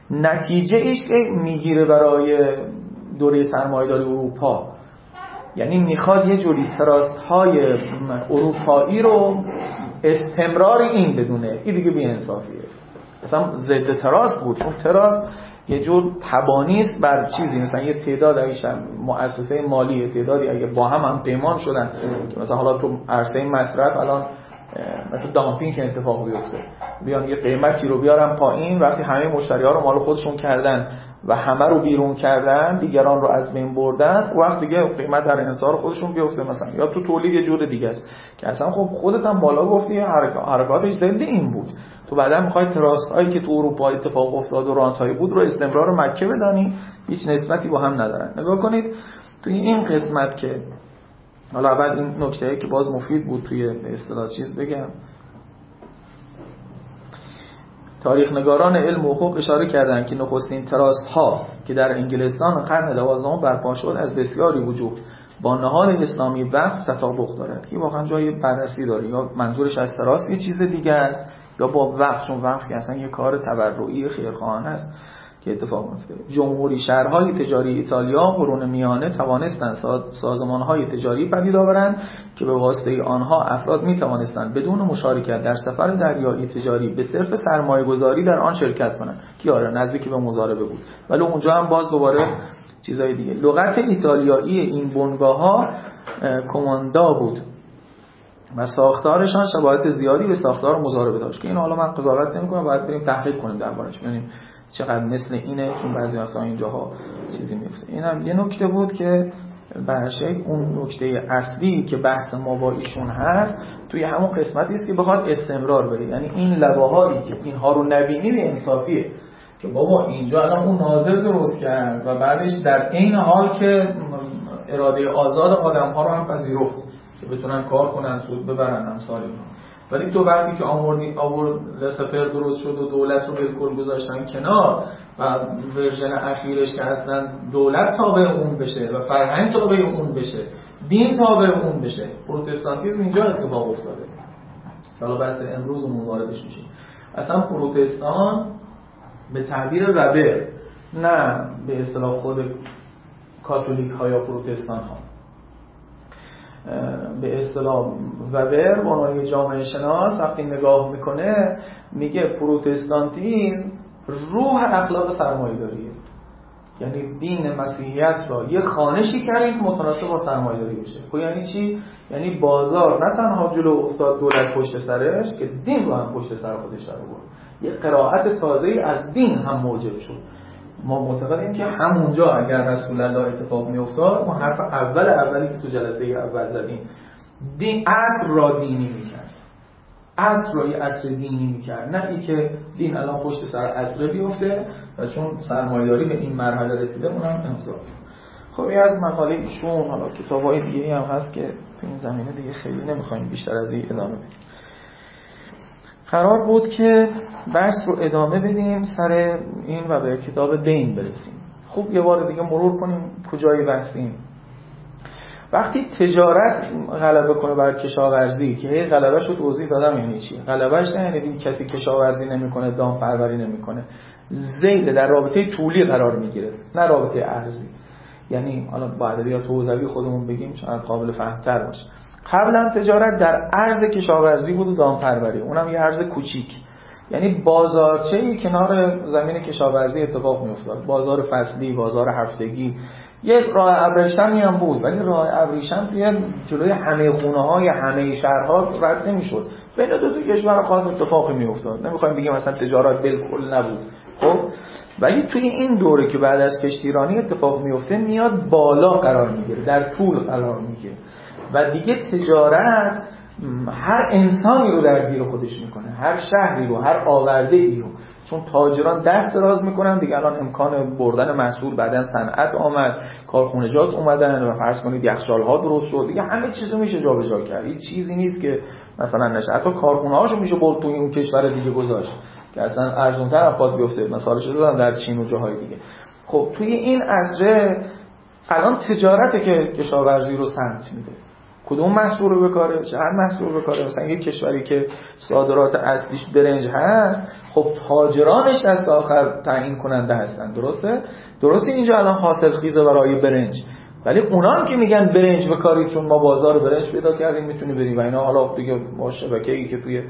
نتیجه ایش که میگیره برای دوره سرمایه‌داری اروپا، یعنی میخواد یه جوری تراست های اروپایی رو استمرار این بدونه. این دیگه بی انصافیه. مثلا ضد تراست بود، چون تراست یه جور تبانی است بر چیزی، مثلا یه تعداد اگه مؤسسه مالی تعدادی اگه با هم پیمان شدن که مثلا حالا تو عرصه مصرف الان مثلا دامپینگ که اتفاق بیفته، بیان یه قیمتی رو بیارن پایین، وقتی همه مشتری‌ها رو مال خودشون کردن و همه رو بیرون کردن، دیگران رو از بین بردن، وقت دیگه قیمت در انحصار خودشون بیفته. مثلا یا تو تولید یه جور دیگه است که اصلا خب خودت هم بالا گفتی حرکاتش ضد این بود. تو بعدا می‌خوای تراست هایی که تو اروپا اتفاق افتاد و رانت هایی بود رو استمرار مکه بدانی، هیچ نسبتی با هم ندارن. نگاه کنید توی این قسمت که حالا بعد این نکته که باز مفید بود توی اصطلاح چیز بگم، تاریخ نگاران علم و حقوق اشاره کردند که نخستین تراست ها که در انگلستان قرن 12 برپا شد از بسیاری وجوه با نهاد اسلامی وقف تطابق دارد. این واقعا جای بررسی داره. یا منظورش از تراست یه چیز دیگه است یا با وقف، چون وقف که اصلا یه کار تبرعی خیرخواهانه است که اتفاق میفته. جمهوری شهرهای تجاری ایتالیا قرون میانه توانستند سازمانهای تجاری پدید آورند که به واسطه آنها افراد می توانستند بدون مشارکت در سفر دریایی تجاری به صرف سرمایه گذاری در آن شرکت کنند که آره نزدیک به مضاربه بود، ولی اونجا هم باز دوباره چیزای دیگه. لغت ایتالیایی این بنگاه‌ها کماندا بود و ساختارشان شباهت زیادی به ساختار مضاربه داشت که این حالا من قضاوت نمی‌کنم، باید بریم تحقیق کنیم دربارش ببینیم چقدر مثل اینه، چون بعضی وقتا اینجاها چیزی میفته. اینم یه نکته بود که برشک اون نکته اصلی که بحث ما با ایشون هست توی همون قسمتی است که بخواد استمرار بده. یعنی این لبه‌هایی که اینها رو نبینی به انصافیه که بابا اینجا الان اون ناظر درست کرد و بعدش در این حال که اراده آزاد آدم‌ها رو هم پذیرفت که بتونن کار کنن، سود ببرن امثال اینا. ولی تو وقتی که آورد لسپر درست شد و دولت رو بالکل گذاشتن کنار و ورژن اخیرش که اصلا دولت تابع اون بشه و فرهنگ تابع اون بشه، دین تابع اون بشه، پروتستانتیسم اینجا اتفاق افتاده. حالا بحث امروزمون واردش میشه. اصلا پروتستان به تعبیر وبر، نه به اصطلاح خود کاتولیک ها یا پروتستان ها، به اصطلاح وبر به عنوان جامعه شناس وقتی نگاه میکنه میگه پروتستانتیسم روح اخلاق سرمایه‌داریه. یعنی دین مسیحیت را یه خوانشی کردیم که متناسب با سرمایه‌داری بشه. خب یعنی چی؟ یعنی بازار نه تنها جلو افتاد دولت پشت سرش، که دین رو هم پشت سر خودش در آورد. یه قرائت تازه‌ای از دین هم موجب شد. ما معتقدیم که همونجا اگر رسول الله اتفاق می‌افتاد، اون حرف اولی که تو جلسه اول زدیم، دین اصل را دینی می‌کرد. اصل را یه اصل دینی می‌کرد، نه اینکه دین الان پشت سر اصل بیفته و چون سرمایه‌داری به این مرحله رسیده اونم امضا. خب این از مقاله ایشون. حالا کتاب‌های دیگه‌ای هم هست که تو این زمینه دیگه خیلی نمی‌خوایم بیشتر از این ادامه بدیم. قرار بود که بحث رو ادامه بدیم سر این و به کتاب دین برسیم. خوب یه بار دیگه مرور کنیم کجای بحثیم. وقتی تجارت غلبه کنه بر کشاورزی، که هی غلبه‌شو توضیح دادم یعنی چی؟ غلبه‌اش نه یعنی کسی کشاورزی نمی‌کنه، دام پروری نمی‌کنه، ذیل در رابطه طولی قرار می‌گیره، نه رابطه ارزی. یعنی حالا با ادبیات حوزوی خودمون بگیم شاید قابل فهم‌تر باشه. قبلا تجارت در ارز کشاورزی بود و دامپروری، اونم یه ارز کوچیک، یعنی بازارچه‌ای کنار زمین کشاورزی اتفاق می‌افتاد، بازار فصلی، بازار هفتگی. یه راه ابریشمی هم بود، ولی راه ابریشم توی جلوی همه خونه‌های همه شهرها رد نمی‌شد. بین دو تا کشور خاص اتفاقی می‌افتاد. نمی‌خوایم بگیم مثلا تجارت بالکل نبود. خب ولی توی این دوره که بعد از کشتیرانی اتفاق می‌افته میاد بالا قرار می‌گیره، در طول قرار می‌گیره و دیگه تجارت هر انسانی رو درگیر خودش میکنه، هر شهری رو، هر آورده‌ای رو. چون تاجران دست دراز میکنن دیگه، الان امکان بردن محصول، بعدن صنعت آمد، کارخونجات اومدن و فرض کنید یخچال‌ها درست شد دیگه، همه چیزو میشه جابجا کرد. هیچ چیزی نیست که مثلا نشه. حتی کارخونه‌هاشو میشه برد توی اون کشور دیگه گذاشت که اصلا ارزان‌تر افاد بیفته. مثالش زدم در چین و جاهای دیگه. خب توی این عصر الان تجارته که کشاورزی رو سمت میده. کدوم محصول رو بکاره، چه هر محصول رو بکاره. مثلا یک کشوری که صادرات اصلیش برنج هست، خب تاجرانش دست آخر تعیین کننده هستن. درسته اینجا الان حاصل خیزه برای برنج، ولی اونان که میگن برنج بکارید چون ما بازار برنج پیدا کردیم میتونی بریم و اینا، حالا دیگه با شبکه‌ای که توی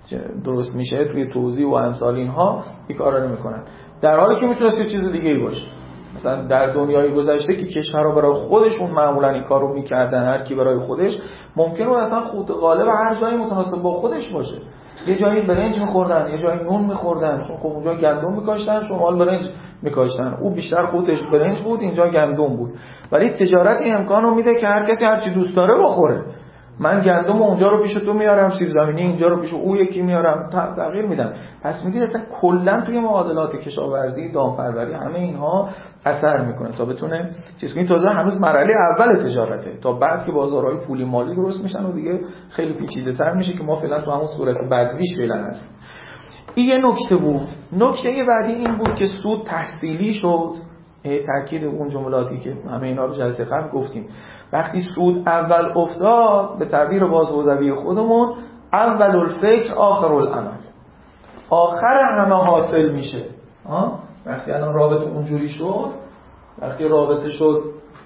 درست میشه توی توزیع و امثال اینها این کارا نمیکنن، در حالی که میتونه یه چیز دیگه‌ای باشه. مثلا در دنیای گذشته که کشورها برای خودشون معمولا این کارو میکردن، هر کی برای خودش، ممکنه اصلا خود غالب هر جایی متناسب با خودش باشه. یه جایی برنج میخوردن، یه جایی نون میخوردن، چون خب اونجا گندم میکاشتن، شمال برنج میکاشتن، او بیشتر خودش برنج بود، اینجا گندم بود. ولی تجارت این امکانو میده که هر کسی هر چی دوست داره بخوره. من گندم اونجا رو پیش تو میارم، سیب زمینی اینجا رو پیش او یکی میارم، تغییر میدم. پس میگید اصلا کلا توی معادلات کشاورزی، دامپروری، همه اینها اثر میکنه تا بتونه چیز کنه. تازه هنوز مرحله اول تجارته، تا بعد که بازارهای پولی مالی درست میشن و دیگه خیلی پیچیده‌تر میشه که ما فعلا تو همون صورت بدویش فعلا هست. این یه نکته بود. نکته بعدی این بود که سود تحصیلی شد. تاکید اون جملاتی که همه اینا رو جلسه قبل گفتیم. وقتی سود اول افتاد، به تعبیر باز حوزوی خودمون، اول الفکر آخر العمل، آخر همه حاصل میشه. وقتی الان رابطه اونجوری شد، وقتی رابطه شد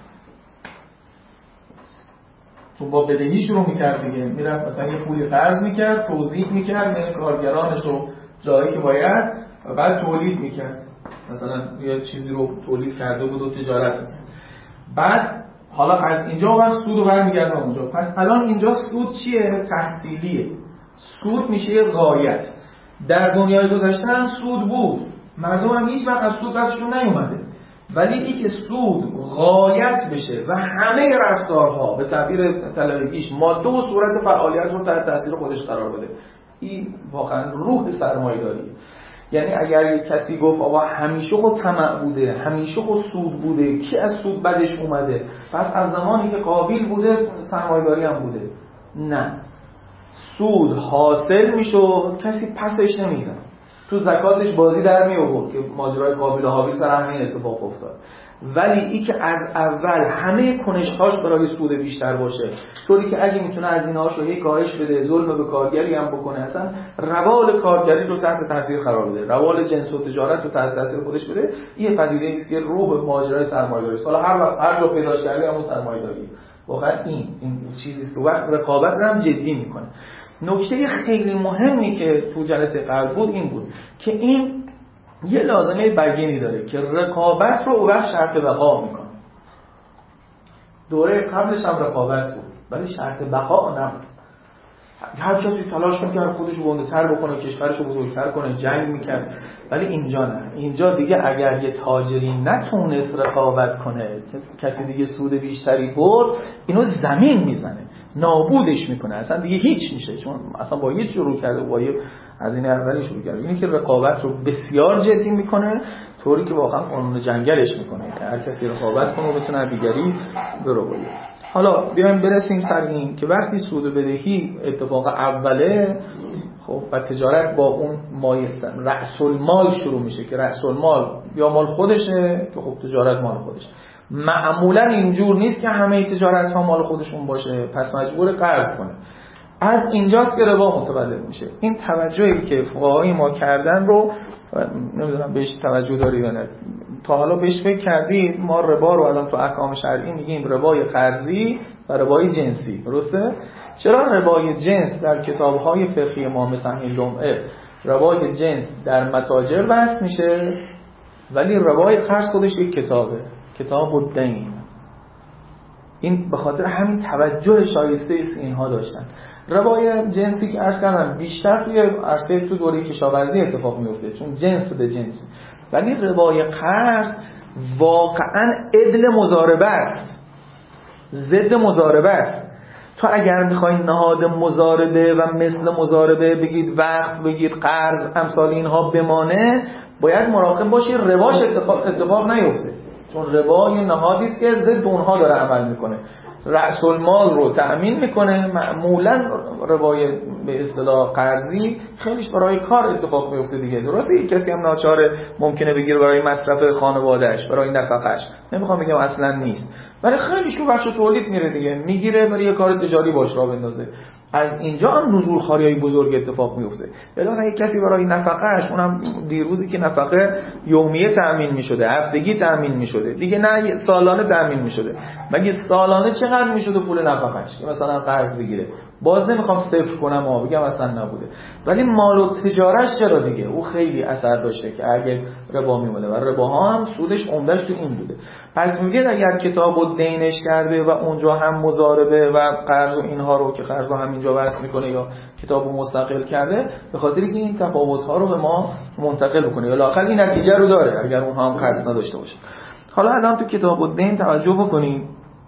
تو با بدهی شروع میکرد دیگه، میرفت مثلا یه پولی قرض میکرد، توزیع میکرد بین کارگرانش رو جایی که باید، و بعد تولید میکرد. مثلا یه چیزی رو تولید کرده بود و تجارت میکرد. بعد حالا از اینجا وقت سود رو برمیگردن اونجا. پس الان اینجا سود چیه؟ تحصیلیه. سود میشه یه غایت. در دنیای گذشته هم سود بود، مردم هم هیچ وقت از سود بدشون نیومده، ولی این که سود غایت بشه و همه رفتارها به تعبیر طلبگیش ماده و صورت فعالیت رو تحت تاثیر خودش قرار بده، این واقعا روح سرمایه‌داریه. یعنی اگر کسی گفت آقا همیشه خود طمع بوده، همیشه خود سود بوده، کی از سود بدش اومده، پس از زمانی که قابل بوده سرمایه‌داری هم بوده. نه، سود حاصل میشد، کسی پسش نمیزن. تو زکاتش بازی در می آورد که ماجرای قابل و حابیل سر همین اتفاق افتاد. ولی این که از اول همه کنش‌هاش برای سود بیشتر باشه، طوری که اگه میتونه هزینه‌هاش رو کاهش بده، ظلم به کارگری هم بکنه، اصلا روال کارگری رو تحت تاثیر قرار بده، روال جنس و تجارت رو تحت تاثیر خودش بده، این پدیده است که رو به ماجرای سرمایه‌داری است. حالا هر جا پیداش کردی همون سرمایه‌داری. واقعا این چیزی است که وقت رقابت رو هم جدی میکنه. نکته خیلی مهمی که تو جلسه قبل بود این بود که این یه لازمه بگینی داره که رقابت رو اون وقت شرط بقا میکنه. دوره قبلش هم رقابت بود ولی شرط بقا نبود. هر کسی تلاش میکرد خودش رو گنده‌تر بکنه، کشورش رو بزرگتر کنه، جنگ میکرد. ولی اینجا نه. اینجا دیگه اگر یه تاجری نتونست رقابت کنه، کسی دیگه سود بیشتری برد، اینو زمین میزنه، نابودش میکنه، اصلا دیگه هیچ میشه. چون اصلا با هیچ شروع کرده، با یه هزینه اولی شروع کرده. اینی که رقابت رو بسیار جدی میکنه، طوری که واقعا قانون جنگلش میکنه که هر کسی رقابت کنه و بتونه دیگری برو. حالا بیایم برسیم سر این که وقتی سود و بدهی اتفاق اوله، خب و تجارت با اون رأس المال شروع میشه که رأس المال یا مال خودشه که خب تجارت مال خودشه. معمولا اینجور نیست که همه تجارت ها مال خودشون باشه، پس مجبور قرض کنه. از اینجاست که ربا متولد میشه. این توجهی که فقهای ما کردن رو نمیدونم بهش توجه داری یا نه. تا حالا بهش فکر کردید؟ ما ربا رو الان تو احکام شرعی میگیم ربای قرضی و ربای جنسی، درسته؟ چرا ربای جنس در کتاب‌های فقهی ما مثل همین لمعه ربای جنس در متاجر بحث میشه ولی ربای قرض خودش یک کتابه، کتاب الدین. این به خاطر همین توجه شایسته است اینها داشتن. ربای جنسی که عرض کردم بیشتر توی عرصه تو دوره کشاورزی اتفاق میفته چون جنس به جنس، ولی ربای قرض واقعا عدل مضاربه است، ضد مضاربه است. تو اگر میخوای نهاد مضاربه و مثل مضاربه بگید وقف بگید قرض امثال اینها بمانه، باید مراقب باشی رباش اتفاق نیفته، چون ربا یه نهادی است که ضد اونها داره عمل میکنه، رأس المال رو تأمین میکنه. معمولا ربای به اصطلاح قرضی خیلیش برای کار اتفاق میفته دیگه، درسته؟ یک کسی هم ناچاره ممکنه بگیره برای مصرف خانواده‌اش، برای نفقه‌اش، نمیخوام بگم اصلا نیست، ولی خیلیش تو بخش تولید میره دیگه، میگیره برای یه کار تجاری باش راه بندازه. از اینجا هم نزول خواریای بزرگ اتفاق میفته. یعنی مثلا یک کسی برای نفقه‌اش، اونم دیروزی که نفقه یومیه تامین میشده، هفتگی تامین میشده، دیگه نه سالانه تامین میشده. مگه سالانه چقدر میشده پول نفقه‌اش که مثلا قرض بگیره؟ باز نمیخوام صفر کنم بگم اصلا نبوده، ولی مال و تجارتش چرا دیگه او خیلی اثر داشته که اگه ربا میمونه و رباها هم سودش عمده‌اش تو این بوده. پس میگه اگر کتاب الدینش کرده و اونجا هم مضاربه و قرض و اینها رو که قرض هم اینجا وصل میکنه یا کتابو مستقل کرده، به خاطر که این تفاوت‌ها رو به ما منتقل بکنه یا لااقل این نتیجه رو داره اگر اونها هم قصد نداشته باشه. حالا الان تو کتاب الدین توجه بکنید،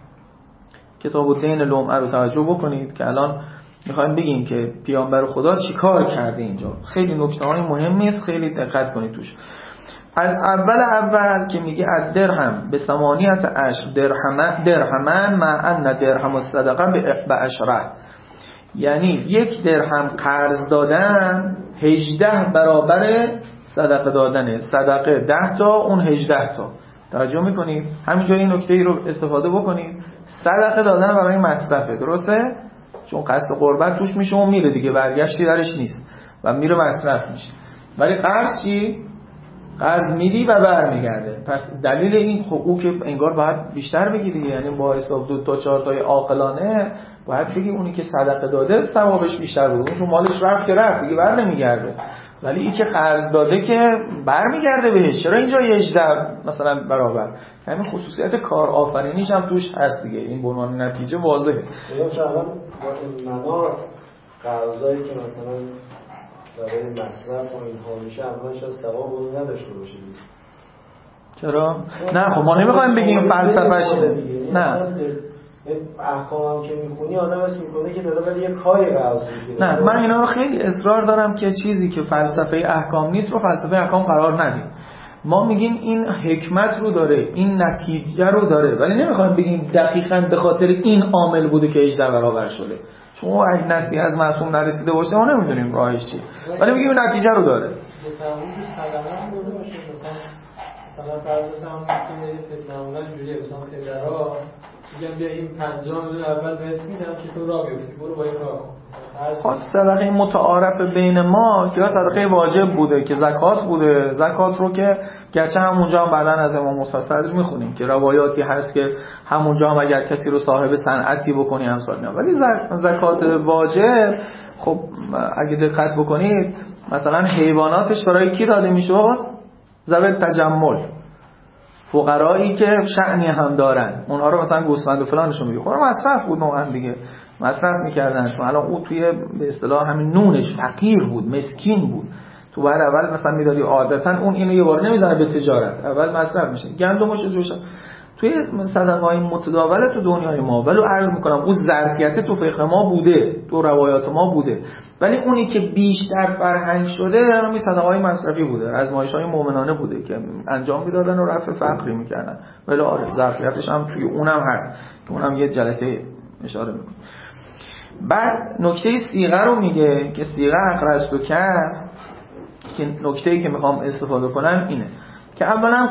کتاب الدین لمعه رو توجه بکنید که الان میخوایم بگیم که پیامبر خدا چیکار کرده اینجا. خیلی نکته‌های مهمی است، خیلی دقت کنید توش. از اول که میگه از درهم به 18 درهمن مع ان درهم الصدقه به عشره، یعنی یک درهم قرض دادن 18 برابر صدقه دادنه، صدقه 10 تا اون 18 تا. توجه میکنید؟ همینجا این نکته ای رو استفاده بکنید. صدقه دادن برای مصرفه، درسته؟ چون قصد قربت توش میشه و میره دیگه، برگشتی درش نیست و میره مصرف میشه. ولی قرض چی؟ قرض میدی و برمیگرده. پس دلیل این حقوق که انگار باید بیشتر بگی دیگه، یعنی با حساب 2 تا 4 تای عاقلانه باید بگی اونی که صدقه داده ثوابش بیشتر بود، اون تو مالش رفت که رفت دیگه بر نمیگرده، ولی این که قرض داده که برمیگرده بهش. چرا اینجا 18 مثلا برابر؟ همین خصوصیت کار آفرینیش هم توش هست دیگه، این به عنوان نتیجه واضحه. مثلا با این معنا قرضایی که مثلا برای مصرف و اینها میشه اولش از ثواب اون نداشته باشه. چرا؟ نه خب ما نمیخوایم بگیم فلسفه‌ش نه. احکام هم که میخونی آدم اسم میکنه که داده ولی یه کاری قرض میگیره. نه من اینا رو خیلی اصرار دارم که چیزی که فلسفه احکام نیست رو فلسفه احکام قرار ندیم. ما میگیم این حکمت رو داره، این نتیجه رو داره، ولی نمیخوایم بگیم دقیقاً به خاطر این عامل بوده که 18 برابر شده. چون اگه نسلی از معصوم نرسیده باشه ما نمیدونیم راهش چیه، ولی میگیم نتیجه رو داره. مثلا فرض هم که معمولا جوریه، مثلا پدرها میگم بیا این 50 میلیون اول بهت میدم که تو راه بیفتی، برو با این کار کن. خب صدقه متعارف بین ما که صدقه واجب بوده که زکات بوده، زکات رو که گرچه همونجا هم بعداً از امام موسی صدر میخونیم که روایاتی هست که همونجا هم اگر کسی رو صاحب صنعتی بکنی امثال اینا، ولی زکات واجب خب اگه دقت بکنید مثلا حیواناتش برای کی داده میشد؟ ذوی تجمل، فقرایی که شأنی هم دارن، اونها رو مثلا گوسفند و فلانشون میگه. خب مصرف بود نوعا دیگه، مصرف میکردن. تو الان او توی به اصطلاح همین نونش فقیر بود، مسکین بود. تو بعد اول مثلا میدادی، عادتا اون اینو یه بار نمیزنه به تجارت، اول مصرف میشه. گندمش جوش توی صدقه‌های متداول تو دنیای ما، ولی عرض میکنم اون ظرفیت تو فقه ما بوده، تو روایات ما بوده، ولی اونی که بیشتر فرهنگ شده همین صدقه‌های مصرفی بوده، آزمایش‌های مؤمنانه بوده که انجام میدادن و رفع فقری میکردن. ولی آره ظرفیتش هم توی اونم هست که اونم یه جلسه اشاره میکنه. بعد نکته صیغه رو میگه که صیغه اخرج و کسب، که نکته‌ای که میخوام استفاده کنم اینه که اولا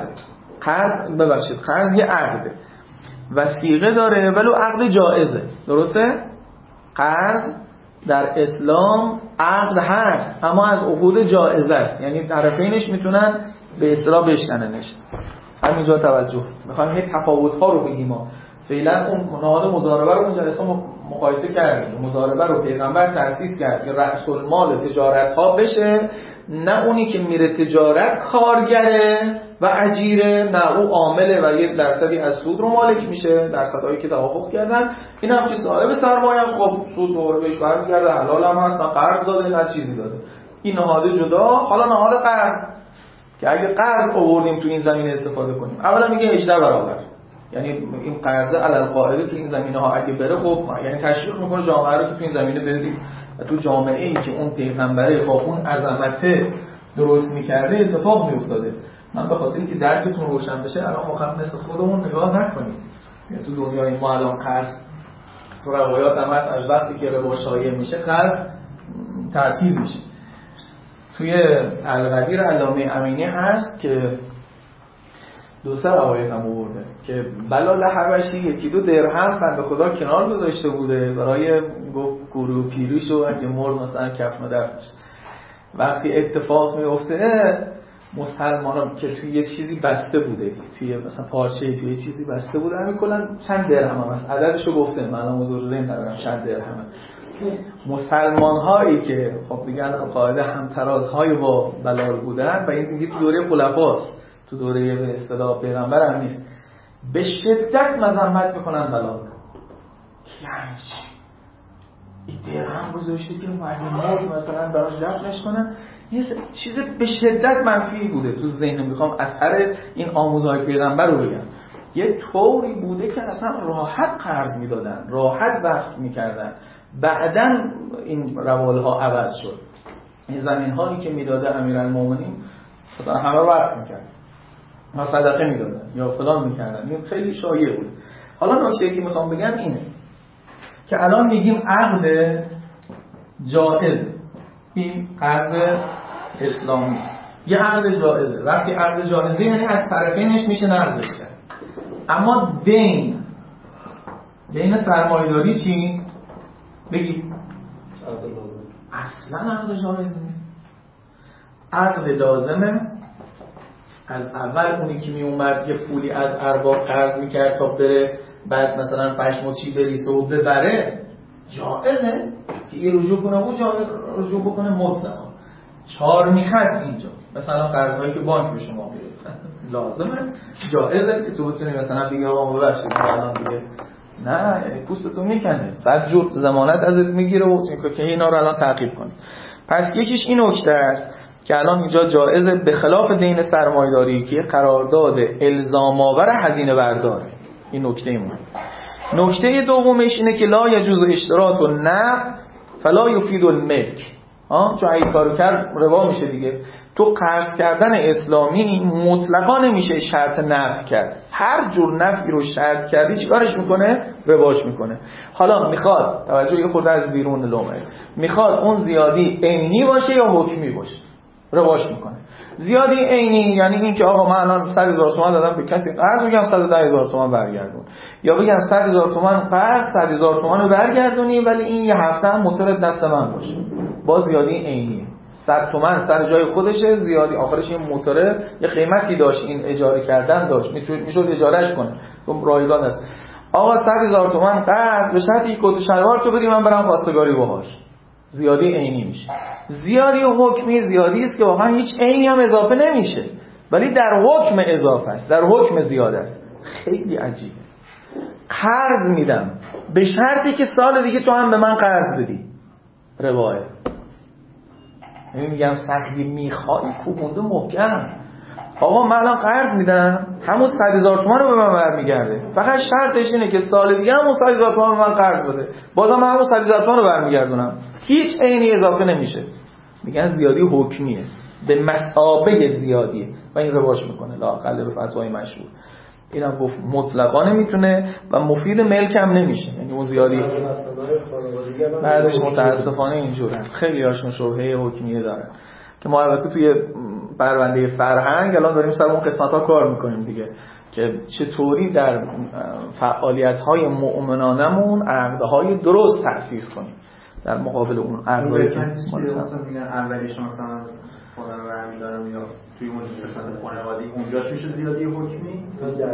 قرض یه عقده و صیغه داره، ولی عقد جائزه. درسته؟ قرض در اسلام عقد هست، اما از عقود جائزه است، یعنی طرفینش میتونن به اصطلاح بشکننش. همینجا توجه میخوام یه تفاوت‌ها رو بگیم. فعلا اون نهاد مضاربه رو اون جلسه مقایسه کردیم. مضاربه رو پیغمبر تأسیس کرد که رأس المال تجارت‌ها بشه، نه اونی که میره تجارت کارگره و اجیره، نه او عامله و یه درصدی از سود رو مالک میشه، درصدهایی که توافق کردن. این هم که صاحب سرمایه، خب سود دوباره بهش برمیگرده، حلال هم هست، نه قرض داده نه چیزی داده. این نهاد جدا. حالا نهاد قرض که اگه قرض آوردیم تو این زمینه استفاده کنیم، اولا میگه 18 برابر، یعنی این قرضه علل قاعده تو این زمینه ها اگه بره، خب یعنی تشویق میکنه جامعه رو که تو این زمینه برید و تو جامعه ای که اون پیغمبره با اون عظمت درست میکرده اتفاق میافتاده. من به خاطر اینکه درکتون روشن بشه الان واقعا مثل خودمون نگاه نکنید. یعنی تو دنیای ما الان قرض تو روایات هم هست، از وقتی که ربا شایع میشه قرض تعطیل میشه. توی القدیر علامه امینی هست که دو سه روایت هم آورده که بلال حبشی 1-2 درهم بنده خدا کنار گذاشته بوده برای گفت گروه پیریشو اگه مرد مثلا کفن و دفنش. وقتی اتفاق میفته مسلمانان که توی یه چیزی بسته بوده، توی مثلا پارچه‌ای توی یه چیزی بسته بوده، همین کلا چند درهم هست، عددشو گفته، من حضور ذهن ندارم چند درهمه. مسلمان هایی که خب دیگه قاعده همترازهای با بلال بودن و این دیگه تو دوره خلفاست، تو دوره به اصطلاح پیغمبر هم نیست، به شدت مذمت میکنن بلال. یعنی این درهم گذاشته که مرد مثلا براش دفنش کنن، یه چیز به شدت منفی بوده تو ذهنم. میخوام اثر این آموزهای پیغمبر رو بگم. یه طوری بوده که اصلا راحت قرض میدادن، راحت وقت میکردن. بعدن این روالها عوض شد. این زمین هایی که میداده امیرالمومنین مثلا همه وقت میکرد، یا صدقه میدادن یا فلان میکردن. این خیلی شایع بود. حالا نکته‌ای که میخوام بگم اینه که الان میگیم عقد جائز، این قرض اسلامی یه عقد جائزه. وقتی عقد جائزه یعنی از طرفینش میشه نقضش کرد. اما دین سرمایه‌داری چی؟ بگی اصلا عقد جائز نیست. عقد لازمه از اول اونی که می اومد یه پولی از ارباب قرض میکرد تا بره، بعد مثلا پشموچی بریسه و ببره، جائزه که این رجوع کنه و رجوع بکنه مطلقا. 4 میخست اینجا مثلا قرضایی که بانک به شما میده لازمه، جائزه که تو بتونی مثلا بگی آقا ببخشید الان دیگه نه، یعنی پوستتون میکنه، 100 جور ضمانت ازت میگیره و که اینا رو الان تعقیب کنی. پس یکیش این نکته است که الان اینجا جائزه، به خلاف دین سرمایه‌داری که قرارداد الزام آور هزینه برداره. این نکته ایمون. نکته دومش اینه که لا یجوز اشتراط النقد فلا یفید الملک. چون اگه کارو کرد ربا میشه دیگه. تو قرض کردن اسلامی مطلقا نمیشه شرط نفع کرد. هر جور نفعی رو شرط کردی چیکارش میکنه؟ رباش میکنه. حالا میخواد توجه یه خورده از بیرون لومه، میخواد اون زیادی عینی باشه یا حکمی باشه، رباش میکنه. زیادی عینی یعنی این که آقا من الان 100,000 تومان دادم به کسی قرض، میگم 110,000 تومان برگردون، یا بگم 100,000 تومان قرض 100,000 تومان رو برگردونی ولی این یه هفته هم موتور دست من باشه. با زیادی عینی 100 تومان سر جای خودشه، زیادی آخرش این موتوره یه قیمتی داشت، این اجاره کردن داشت، میشد اجارهش کنه، چون رایگان است. آقا 100,000 تومان قرض به شرطی کت شلوار تو بدی من برم خواستگاری باهاش، زیادی عینی میشه. زیادی حکمی زیادی است که واقعا هیچ عینی هم اضافه نمیشه، ولی در حکم اضافه است، در حکم زیاده است. خیلی عجیبه. قرض میدم به شرطی که سال دیگه تو هم به من قرض بدی. روایت میگم سختی میخوای کوبونده محکم. آقا من الان قرض میدم، همون 100,000 تومان رو به من برمیگرده، فقط شرطش اینه که سال دیگه همون 100,000 تومان به من قرض بده، بازم من همون 100,000 تومان رو برمیگردونم، هیچ عینی اضافه نمیشه. میگن زیادی حکمیه، به مثابه زیادیه و این رواج میکنه لااقل به فتوای مشهور. اینم گفت مطلقا نمیتونه و مفید ملک هم نمیشه، یعنی اون زیادی بعضیش متاسفانه اینجوره. خیلی هاشون شبهه حکمیه دارن که ما البته توی پرونده فرهنگ الان داریم سر اون قسمت‌ها کار میکنیم دیگه، که چطوری در فعالیت‌های مؤمنانمون عقدهای درست تأسیس کنیم در مقابل اون عقدایی که ما میگن اولیش مثلا خودم برمی‌دارم یا توی اون قسمت خانوادگی اونجاش میشه زیادی حکمی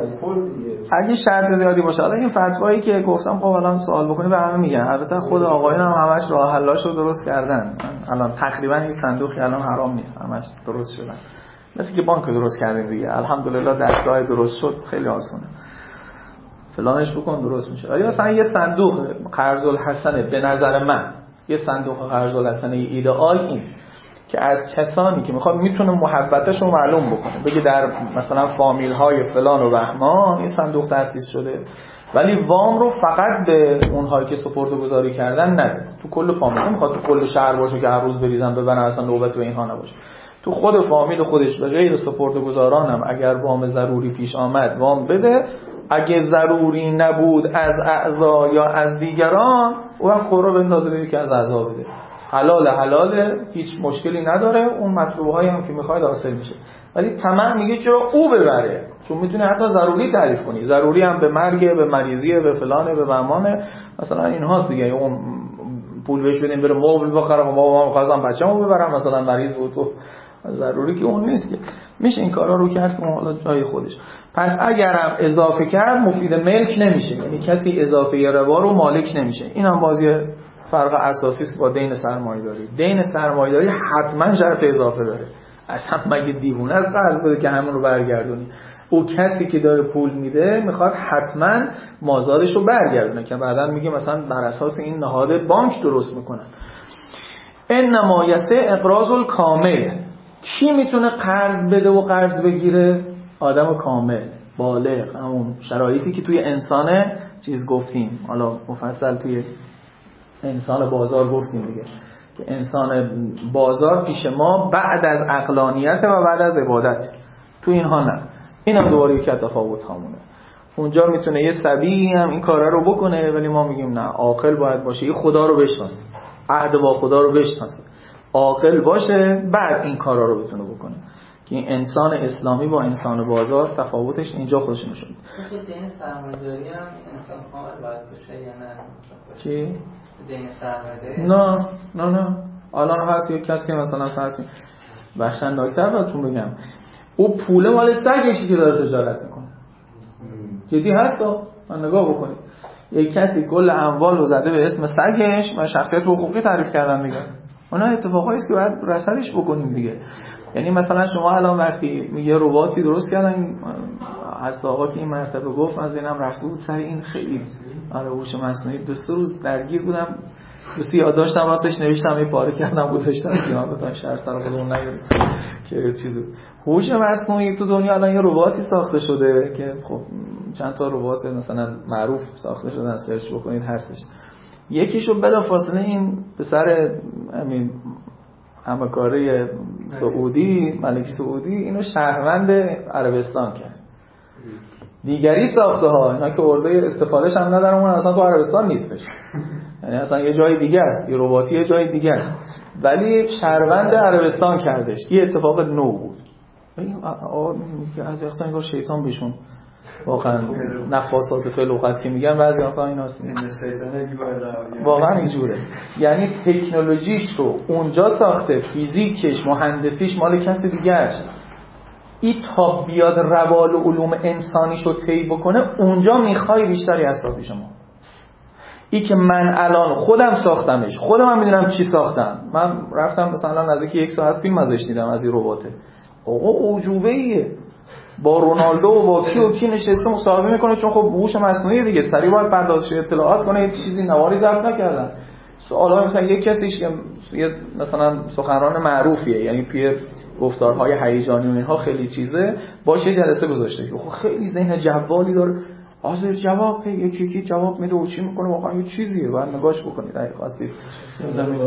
اگه شرط زیادی باشه. الان این فتوایی که گفتم خب الان سوال بکنی به همه میگن، البته خود آقایون هم همش راه حلاشو درست کردن. الان تقریبا این صندوقی الان حرام نیست، همش درست شدن، مثل که بانک درست کردیم دیگه الحمدلله، دستگاه درست شد، خیلی آسونه، فلانش بکن درست میشه. ولی مثلا یه صندوق قرض الحسنه به نظر من، یه صندوق قرض الحسنه ایدئال این که از کسانی که میتونه محبتش رو معلوم بکنه، بگه در مثلا فامیل های فلان و بهمان این صندوق تأسیس شده، ولی وام رو فقط به اونهایی که سپرده‌گذاری کردن نده. تو کل فامیل نمیخواد تو کل شهر باشه که هر روز بریزن ببرن، اصلا نوبت به اینها نباشه. تو خود فامیل خودش به غیر سپرده‌گذاران هم اگر وام ضروری پیش آمد وام بده، اگه ضروری نبود از اعضا یا از دیگران وقت خورا بندازه به یکی از اعضا بده. حلاله، هیچ مشکلی نداره، اون مطلوب هایی هم که میخواید حاصل میشه. ولی طمع میگه چرا او ببره، چون میتونه حتی ضروری تعریف کنی، ضروری هم به مرگ، به مریضیه، به فلانه، به بهمانه، مثلا اینهاست دیگه. اون پول بهش بدیم بره مبل بخره، ما خواستم بچه‌مو ببرم مثلا مریض بود، تو ضروری که اون نیست که میشه این کارا رو کرد که حالا جای خودش. پس اگرم اضافه کرد مفید ملک نمیشه، یعنی کسی اضافه ربا رو مالک نمیشه. این هم بازی فرق اساسی است با دین سرمایه‌داری. دین سرمایه‌داری حتما شرط اضافه داره، اصلا مگه دیوونه است قرض بده که همون رو برگردونی؟ او کسی که داره پول میده میخواد حتما مازادش رو برگردونه، که بعداً میگه مثلا بر اساس این نهاد بانک درست میکنن. انما یسع اقراض الکامل. کی میتونه قرض بده و قرض بگیره؟ آدم کامل بالغ، همون شرایطی که توی انسان چیز گفتیم، حالا مفصل توی انسان بازار گفتیم دیگه، که انسان بازار پیش ما بعد از عقلانیت و بعد از عبادت، تو اینها نه. این هم دوباره یک تفاوت همونه. اونجا میتونه یه صبی هم این کارا رو بکنه، ولی ما میگیم نه، عاقل باید باشه، یه خدا رو بشناسه، عهد با خدا رو بشناسه، عاقل باشه، بعد این کارا رو بتونه بکنه. که این انسان اسلامی با انسان بازار تفاوتش اینجا خودش نشون میده. دین سرمایه‌داری هم انسان کامل باید باشه یا نه؟ چی؟ دین سرمایه‌داری نه الان هست یک کسی مثلا فرض کنید بخشنده‌تر براتون بگم، او پول مال سگشی که داره تجارت میکنه، جدی هست من نگاه بکنید، یک کسی کل اموال رو زده به اسم سگش و شخصیت حقوقی تعریف کردن دیگه. اونا اتفاقایی است که باید رصدش بکنیم دیگه. یعنی مثلا شما الان وقتی میگه رباطی درست کردن، هست آقا که این مرتبه گفت از اینم رفته بود سر این، خیلی آره هوش مصنوعی 2 روز درگیر بودم، دوستی یادداشتم واسش نوشتم، یه پاره کردم گذاشتم پیان دادم شرط سر خودمون نگیریم که چیزی. هوش مصنوعی تو دنیا الان یه رباتی ساخته شده که خب چند تا ربات مثلا معروف ساخته شدن، سرچ بکنید هستش. یکیشو بلافاصله این پسر همین همکاره سعودی، ملک سعودی، اینو شهروند عربستان کرد. دیگری ساخته ها، اینا که عرضه استفادهش هم ندارن، اون اصلا تو عربستان نیستش، یعنی اصلا یه جای دیگه است، یه رباطی یه جای دیگه است، ولی شهروند عربستان کردش. این اتفاق نو بود. که از یخصا انگار شیطان بهشون واقعا نفاسات فلوقت که میگن بعضی وقتا ایناست، واقعا اینجوره. یعنی تکنولوژیش رو اونجا ساخته، فیزیکش، مهندسیش مال کسی دیگه است. این تا بیاد روال علوم انسانیشو طی بکنه، اونجا میخوای بیشتری حسابی شما. این که من الان خودم ساختمش، خودم هم میدونم چی ساختم. من رفتم مثلا نزدیک 1 ساعت فیلم ازش دیدم، از این رباته. آقا اعجوبه‌ایه، با رونالدو و با کی نشسته مصاحبه میکنه، چون خب هوش مصنوعی دیگه سریع باید پردازش اطلاعات کنه، یه چیزی نواری ضبط نکردن. سوالای مثلا یک کسیش که مثلا سخنران معروفیه، یعنی پیر گفتارهای هیجانی و اینها خیلی چیزه، باشه جلسه گذاشته خب خیلی ذهن جوالی داره، حاضر جواب یکی جواب میده و چی میکنه، واقعا یه چیزیه بعد نگاش بکنید اگه خواستید زمین.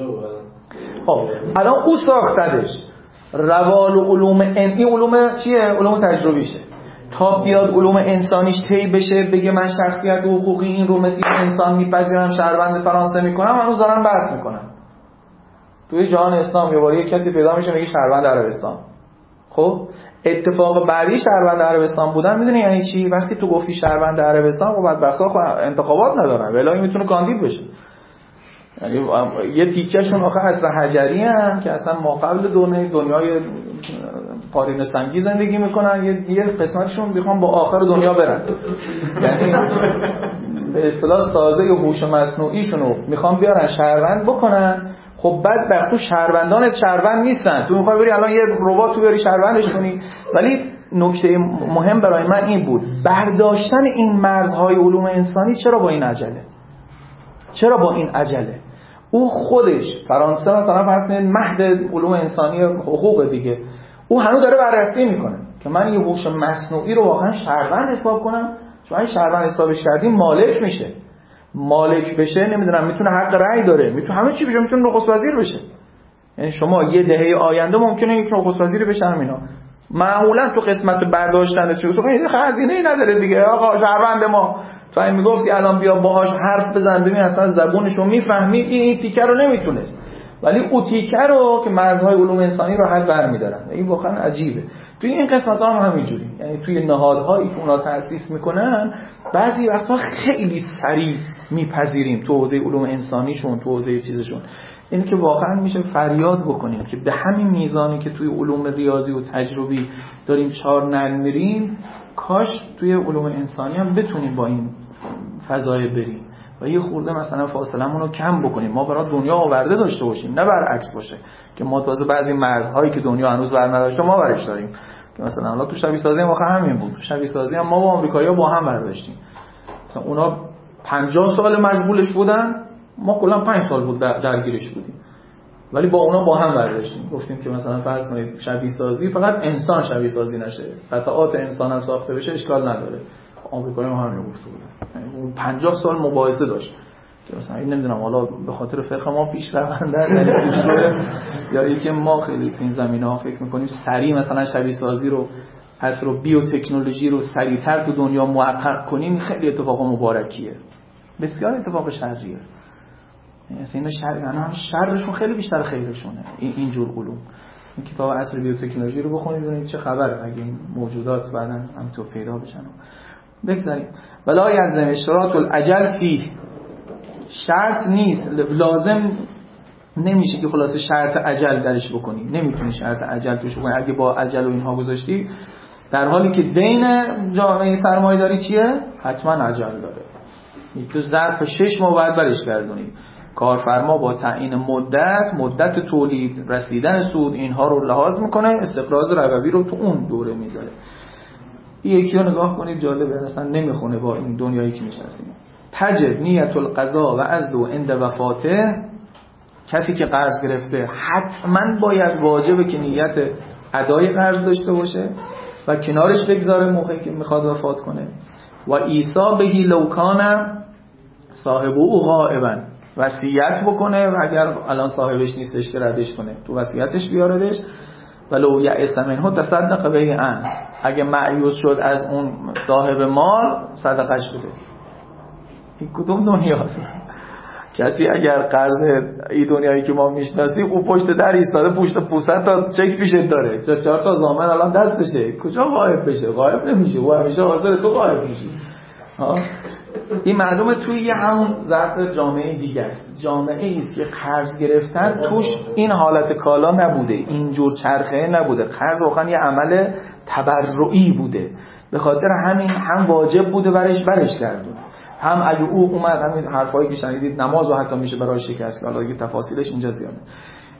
خب الان او ساختدش روال و علوم این علوم چیه؟ علوم تجربیشه. تا بیاد علوم انسانیش طی بشه بگه من شخصیت و حقوقی این رو مثل انسان میپذیرم، شهروند فرانسه میکنم، هنوز دارم بحث میکنم. توی جهان اسلام یه باری کسی پیدا میشه میگه شهروند عربستان. خب اتفاق بعدی شهروند عربستان بودن میدونی یعنی چی؟ وقتی تو گفتی شهروند عربستان خب بدبختا انتخابات ندارن، ولی میتونه کاندید بشه. یعنی یه تیکهشون آخه اصلا حجری هم که اصلا ما قبل دنیای پارین سنگی زندگی میکنن، یه قسمتشون میخوان با آخر دنیا برن، یعنی به اصطلاح سازه هوش مصنوعیشونو میخوان بیارن شهروند بکنن. خب بدبخت تو شهروندانت شهروند نیستن، تو میخوای بری الان یه ربات تو بیاری شهروندش کنی. ولی نکته مهم برای من این بود برداشتن این مرزهای علوم انسانی چرا با این عجله؟ چرا با این عجله؟ او خودش فرانسه مثلا فرض کنید مهد علوم انسانی حقوق دیگه، او هنوز داره بررسی میکنه که من یه هوش مصنوعی رو واقعا شهروند حساب کنم، چون این شهروند حسابش کردیم مالک میشه، مالک بشه نمیدونم میتونه حق رأی داره، میتونه همه چی بشه، میتونه نخست وزیر بشه. یعنی شما یه دهه آینده ممکنه یک نخست وزیر بشن اینا. معمولا تو قسمت برداشتن چیزا خزینه‌ای نداره دیگه، آقا شهروند ما تو این میگفتی الان بیا باهاش حرف بزن ببین اصلا زبونشو میفهمی، این تیکه رو نمیتونست، ولی او تیکه رو که مرزهای علوم انسانی رو حل برمی‌دارن. این واقعا عجیبه. توی این قسمت‌ها هم همینجوری، یعنی توی نهادهایی که اونا تأسیس میکنن بعضی وقتا خیلی سریع میپذیریم تو حوزه علوم انسانیشون، تو حوزه چیزشون. اینه که واقعا میشه فریاد بکنیم که به همین میزانی که توی علوم ریاضی و تجربی داریم چهار میریم، کاش توی علوم انسانی هم بتونیم با این فضای بریم و یه خورده مثلا فاصله‌مون رو کم بکنیم، ما برای دنیا آورده داشته باشیم، نه برعکس باشه که ما تازه بعضی مرزهایی که دنیا هنوز بر نداشته ما برش داریم. که مثلا الان تو شبیه سازی ما همین بود، تو شبیه سازی هم ما با آمریکایی‌ها با هم برداشتیم، مثلا اونا 50 سال مشغولش بودن، ما کلا 5 سال بود درگیرش بودیم، ولی با اونا با هم برداشتیم. گفتیم که مثلا فرض کنید شبیه سازی فقط انسان شبیه سازی نشه، قطعات انسان هم ساخته بشه اشکال نداره. آمریکایی ما همین گفته بودن، یعنی اون 50 سال مباحثه داشت که مثلا این نمیدونم حالا به خاطر فقه ما پیشروندن یعنی پیشرو یا اینکه ما خیلی تو این زمینه‌ها فکر می‌کنیم سریع مثلا شبیه سازی رو عصر بیوتکنولوژی رو سریعتر تو دنیا محقق کنیم، خیلی اتفاق مبارکیه، بسیار اتفاق شرعیه. یعنی اینا شرشون خیلی بیشتر خیرشونه. این جور علوم، این کتاب عصر بیوتکنولوژی رو بخونید ببینید چه خبره اگه این موجودات بعداً هم تو پیدا بشن. بگذاریم ولا یلزم اشتراط العجل فیه، شرط نیست، لازم نمیشه که خلاصه شرط عجل درش بکنی، نمیتونی شرط عجل توش بکنی اگه با عجل و اینها گذاشتی، در حالی که دین جامعه سرمایه‌داری چیه؟ حتما عجل داره. تو ظرف 6 ماه باید برش گردونی. کارفرما با تعیین مدت تولید، رسیدن سود، اینها رو لحاظ میکنه، استقراض ربوی رو تو اون دوره میذاره. یکی رو نگاه کنید جالبه، اصلا نمیخونه با این دنیایی که میشناسیم. تجب نیت القضا و عزد عند وفاته، کسی که قرض گرفته حتما باید واجبه که نیت ادای قرض داشته باشه و کنارش بگذاره موقعی که میخواد وفات کنه. و ایسا بهی لوکانم صاحبه او غائبا، وصیت بکنه و اگر الان صاحبش نیستش که ردش کنه، تو وصیتش بیاردش. ولو یأس منه تصدق به ان، اگه مایوس شد از اون صاحب مال صدقش بده. این کدوم دنیاست؟ کسی اگر قرض این دنیایی که ما میشناسیم او پشت در ایستاده پشت پوست تا چک پیشت داره، 4 تا زامن الان دستشه، کجا غایب بشه؟ غایب نمیشه، او همیشه حاضر تو غایب میشی. این معلومه توی همون ظرف جامعه دیگه است، جامعه است که قرض گرفتن توش این حالت کالا نبوده، اینجور چرخه نبوده، قرض واقعا یه عمل تبرعی بوده، به خاطر همین هم واجب بوده برش گردونه، هم اگه او اومد همین حرفایی که شنیدید نماز رو حتی میشه برای شکست، حالا دیگه تفاصیلش اینجا زیاده.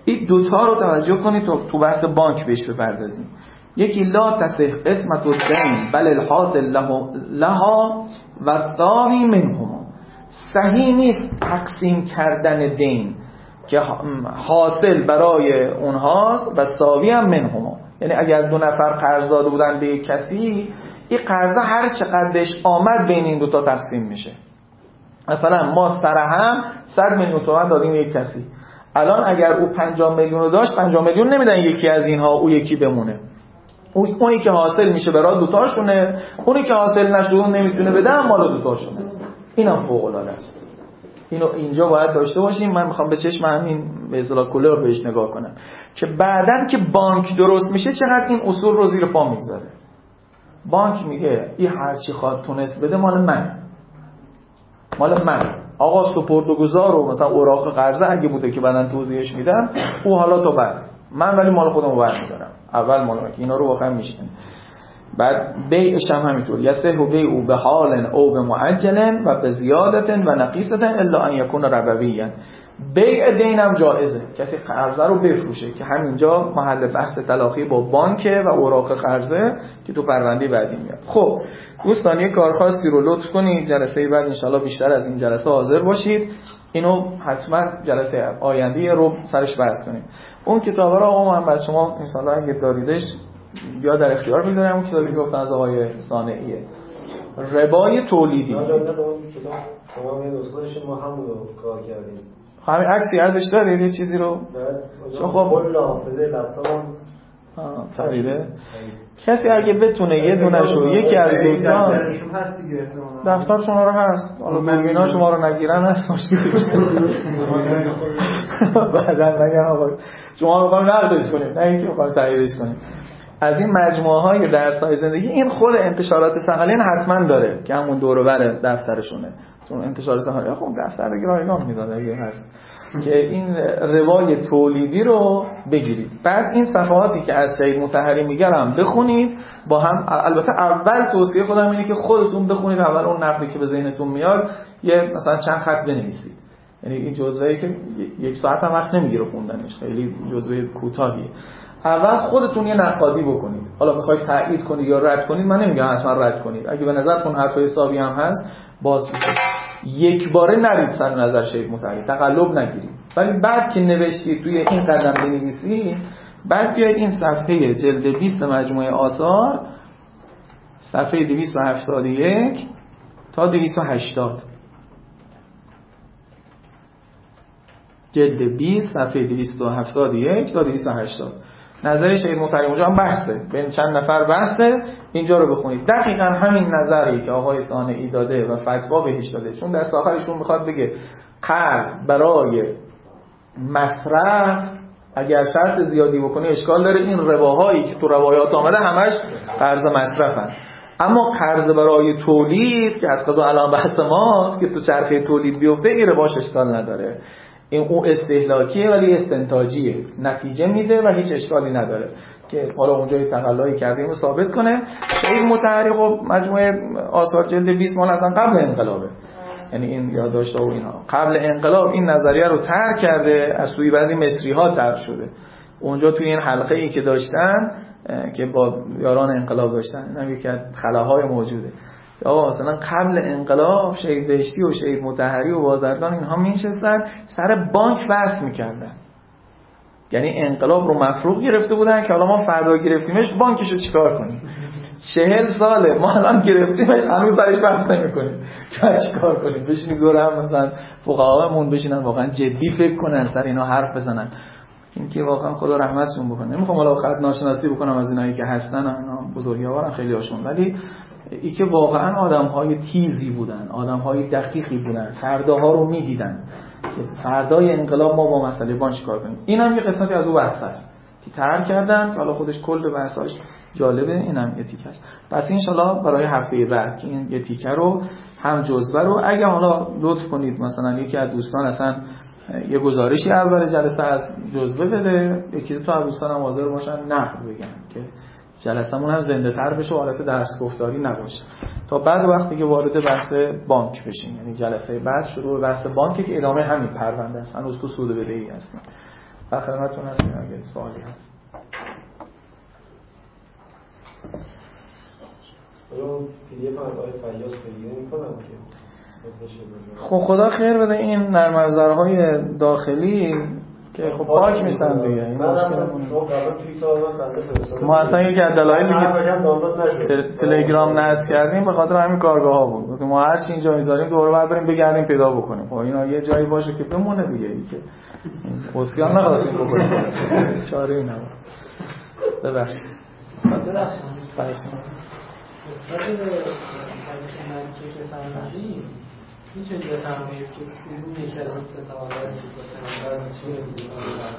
این دوتا رو توجه کنید تو بحث بانک بهش بپردازیم. یکی لا تصح قسمت الدین بل الحاصل لها و ثاوی منهما، صحیح نیست تقسیم کردن دین که حاصل برای اونهاست و ثاوی هم منهما. یعنی اگر از 2 نفر قرض داده بودن به یک کسی، این قرض هر چقدرش آمد بین این دوتا تقسیم میشه. مثلا ما سرهم 100 میلیون تومان دادیم یک کسی، الان اگر او 50 میلیون رو داشت 50 میلیون نمیدن یکی از اینها، او یکی بمونه. اونی که حاصل میشه برای دوتاشونه، اونی که حاصل نشده نمیتونه بده مال دوتاشونه. اینم فوق العاده است. اینو اینجا باید داشته باشیم. من میخوام به چشم همین به اصطلاح کولر بهش نگاه کنم که بعدن که بانک درست میشه چقدر این اصول رو زیر پا میگذاره. بانک میگه این هر چی خواد تونست بده مال من، مال من. آقا سپرده‌گذار و مثلا اوراق قرضه اگه بوده که بعدن توضیحش میدم، او حالا تو بعد من ولی مال خودمو برمی‌دارم، اول مال من. اینا رو واقعا میشکنه. بعد بیعش هم همینطور، یصح بیع به حال او به معجل و به زیادت و نقیصت الا ان یکون ربویا. بیع دین هم جایزه، کسی قرضه رو بفروشه که همینجا محل بحث تلاقی با بانک و اوراق قرضه که تو پرونده بعدی میاد. خب دوستان یک کار خاصی رو لطف کنید، جلسه بعد انشالله بیشتر از این جلسه حاضر باشید. اینو حتما جلسه آینده رو سرش بحث کنیم. اون کتابا رو آقا من بعد شما انشالله اگه داریدش بیا در اختیار بذارم. اون کتابی که گفتن از آقای صانعیه، ربای تولیدی. شما این نسخه‌اش ما هم رو کار کردیم. همین عکسی ازش دارید یه چیزی رو؟ چون خب کل حافظه لپتاپم تاییده. کسی اگه بتونه یه دونه‌شو یکی از دوستان دفتر شما رو هست، حالا دوربینا شما رو نگیرن هست مشکلی داشته بعدن بگم آقا شما رو بخوام نقدش کنیم، نه اینکه بخوام تاییدش کنیم. از این مجموعه‌های درس‌های زندگی این خود انتشارات ثقلین حتما داره که همون دور و بر دفترشونه، چون انتشارات ثقلین خب دفتر دیگه رایگان میداد اگه هست که این روای تولیدی رو بگیرید. بعد این صفحاتی که از سید مطهری میگم بخونید با هم. البته اول توصیه خودم اینه که خودتون بخونید، اول اون نقدی که به ذهنتون میاد یه مثلا چند خط بنویسید. یعنی این جزوه‌ای که 1 ساعت هم وقت نمیگیره خوندنش، خیلی جزوه کوتاهیه. اول خودتون یه نقادی بکنید. حالا میخواید تایید کنید یا رد کنید، من نمیگم حتما رد کنید. اگه به نظرتون حرف حسابی هم هست باز بکنید. یک باره نرید سر نظر شیخ مطهری، تقلب نگیرید. ولی بعد که نوشتید توی این قدم بنویسید، بعد بیاید این صفحه جلد 20 مجموعه آثار، صفحه 271 تا 280، جلد 20 صفحه 271 تا 280. نظر شیخ مطهری اونجا هم بحثه، بین چند نفر بحثه. اینجا رو بخونید. دقیقاً همین نظری که آقای صانعی داده و فتوا بهش داده، چون دست آخرشون میخواد بگه قرض برای مصرف اگر شرط زیادی بکنه اشکال داره. این رباهایی که تو روایات آمده همش قرض مصرفن، اما قرض برای تولید که از قضا الان بحث ماست که تو چرخه تولید بیفته، این رباش اشکال نداره. این اون استهلاکیه ولی استنتاجیه، نتیجه میده و هیچ اشکالی نداره که حالا اونجا یه تقلایی کردیم رو ثابت کنه. شیخ مطهری خب مجموعه آثار جلد 20 مال اصلا قبل انقلابه، یعنی این یادداشت‌ها و اینها قبل انقلاب این نظریه رو طرح کرده، از سوی بعضی مصری‌ها طرح شده. اونجا توی این حلقه‌ای که داشتن که با یاران انقلاب داشتن، این یکی از خلاهای موجوده. آقا مثلا قبل انقلاب شهید بهشتی و شهید مطهری و بازرگان اینها میشستن سر بانک بحث میکردن. یعنی انقلاب رو مفروغ گرفته بودن که حالا ما فردا گرفتیمش بانکشو چیکار کنیم. 40 ساله ما الان گرفتیمش هنوز درش بحث نمی‌کنیم که چیکار کنیم. بشینیم دور هم مثلا فقهاءمون بشینن واقعا جدی فکر کنن سر اینا حرف بزنن. این که واقعا خدا رحمتشون بکنه. نمیخوام حالا خط ناشناسی بکنم از اینایی که هستن، اینا بزرگوارن خیلی هاشون، ولی ای که واقعا آدم‌های تیزی بودن، آدم‌های دقیقی بودن، فرداها رو می‌دیدن که فردای انقلاب ما با مسئله بانک کار کنیم. اینم یه قسمتی از اون بحث است که طرح کردن که حالا خودش کل بحثاش جالبه. اینم یه تیکه است. پس ان شاءالله برای هفته بعد که این یه تیکه رو هم جزوه رو اگه حالا لطف کنید مثلا یکی از دوستان اصلا یه گزارشی اول جلسه از جزوه بده، یکی دو تا دوستان هم حاضر باشن نقد بگن که جلسمون هم زنده تر بشه و حالت درس گفتاری نباشه تا بعد وقتی که وارد بحث بانک بشیم. یعنی جلسه بعد شروع بحث بانک که ادامه همین پرونده است، هنوز تو سود بدهی هستیم. در خدمتتون هستیم اگه سوالی هست. خب خدا خیر بده این نرم افزارهای داخلی که خب پاک میشن دیگه. این مشکلمون ما اصلا یکی از دلایلی که تلگرام نصب کردیم به خاطر همین کارگاه‌ها بود. ما هر چی اینجا میذاریم دوباره بعد بریم بگردیم پیدا بکنیم. خب اینا یه جایی باشه که بمونه دیگه. این که اوسیان نخواستیم بکنیم. چاره‌ای نبود. ببخشید. نسبت به منطقی که فرمودید میشه بفرمایید که کدوم یکی از استعمالاتی که پیامبر چه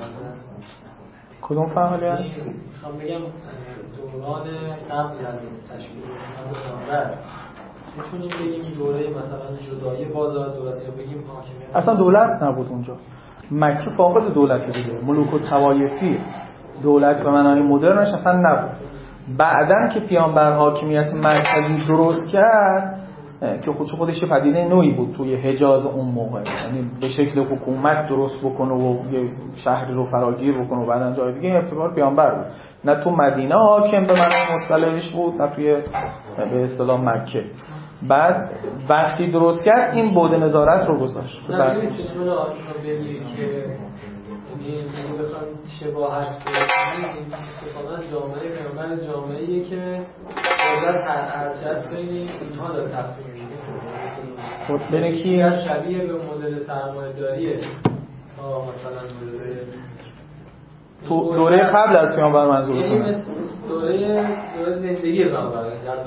کدوم فعالیت؟ میخوام بگم دوران قبل از تشکیل پیامبر میتونیم بگیم دوره مثلا جدایی بازار دولت یا بگیم حاکمیت اصلا دولت نبود اونجا. مکه فاقد دولت دیگه. ملوک و طوایفی دولت به معنای مدرنش اصلا نبود. بعدن که پیامبر حاکمیت مرکزی درست کرد که خودش پدیده نوعی بود توی حجاز اون موقع، یعنی به شکل حکومت درست بکنه و یه شهری رو فراگیر بکنه و بعدن جای دیگه ابتکار پیامبر بود. نه تو مدینه حاکم به معنای مصطلحش بود نه توی به اصطلاح مکه. بعد وقتی درست کرد این بود نظارت رو گذاشت. بعد چطور آشنا بگیرید که این بخوام شباهت کنیم اتفاقا جامعه پیامبر جامعه‌ایه که قدرت هرچست بین اینها داره تقسیم میشه. خب بین کی شبیه به مدل سرمایه‌داریه تا مثلا تو دوره قبل از پیامبر منظور یعنی دوره زندگی پیامبر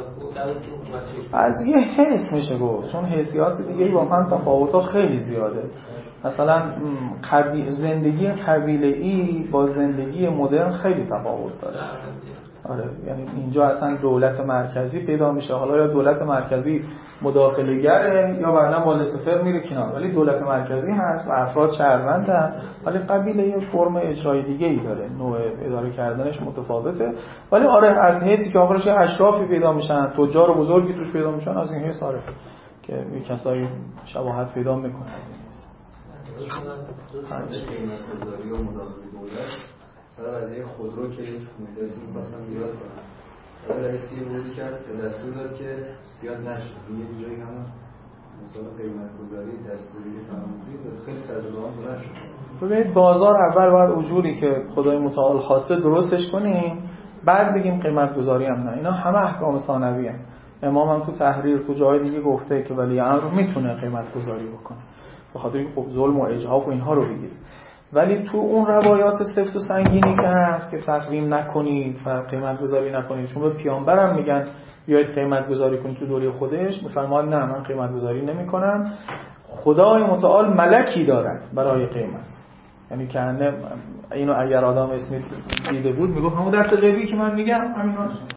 از یه حس میشه گفت، چون حسیات دیگه با هم تفاوت‌ها خیلی زیاده. مثلا زندگی قبیله‌ای با زندگی مدرن خیلی تفاوت داره. آره، یعنی اینجا اصلا دولت مرکزی پیدا میشه، حالا یا دولت مرکزی مداخله‌گره یا بعداً با لسفر میره کنار، ولی دولت مرکزی هست و افراد شهروندن، ولی قبیله یه فرم اجرای دیگه‌ای داره، نوع اداره کردنش متفاوته. ولی آره از حیثی که آخرش اشرافی پیدا میشن، تجار بزرگی توش پیدا میشن، از این حیث آره که یه کسایی شباهت پیدا میکنه از این حیث. قیمت‌گذاری و مداخله دولت سر قضیه خودرو که مدرسی می‌خواستن زیاد کنن. رئیس یه بودی کرد که دستور داد که زیاد نشه. یه جایی همون مثلا قیمت‌گذاری دستوری که فرمودید خیلی سرزده‌ام بلند شد. ببینید بازار اول باید اجوری که خدای متعال خواسته درستش کنیم، بعد بگیم قیمت‌گذاری هم نه. اینا همه احکام ثانوی هستند. امام هم تو تحریر تو جای دیگه گفته که ولی امر میتونه قیمت‌گذاری بکنه. به خاطر اینکه خب ظلم و اجحاف و اینها رو بگیرید. ولی تو اون روایات سفت و سنگینی که هست که تقویم نکنید و قیمت گذاری نکنید، چون به پیامبرم میگن بیاید قیمت گذاری کنید تو دوره خودش، میفرماد نه من قیمت گذاری نمی کنم. خدای متعال ملکی دارد برای قیمت، یعنی که اینو اگر آدم اسمیت دیده بود میگفت همون دست غیبی که من میگم همینا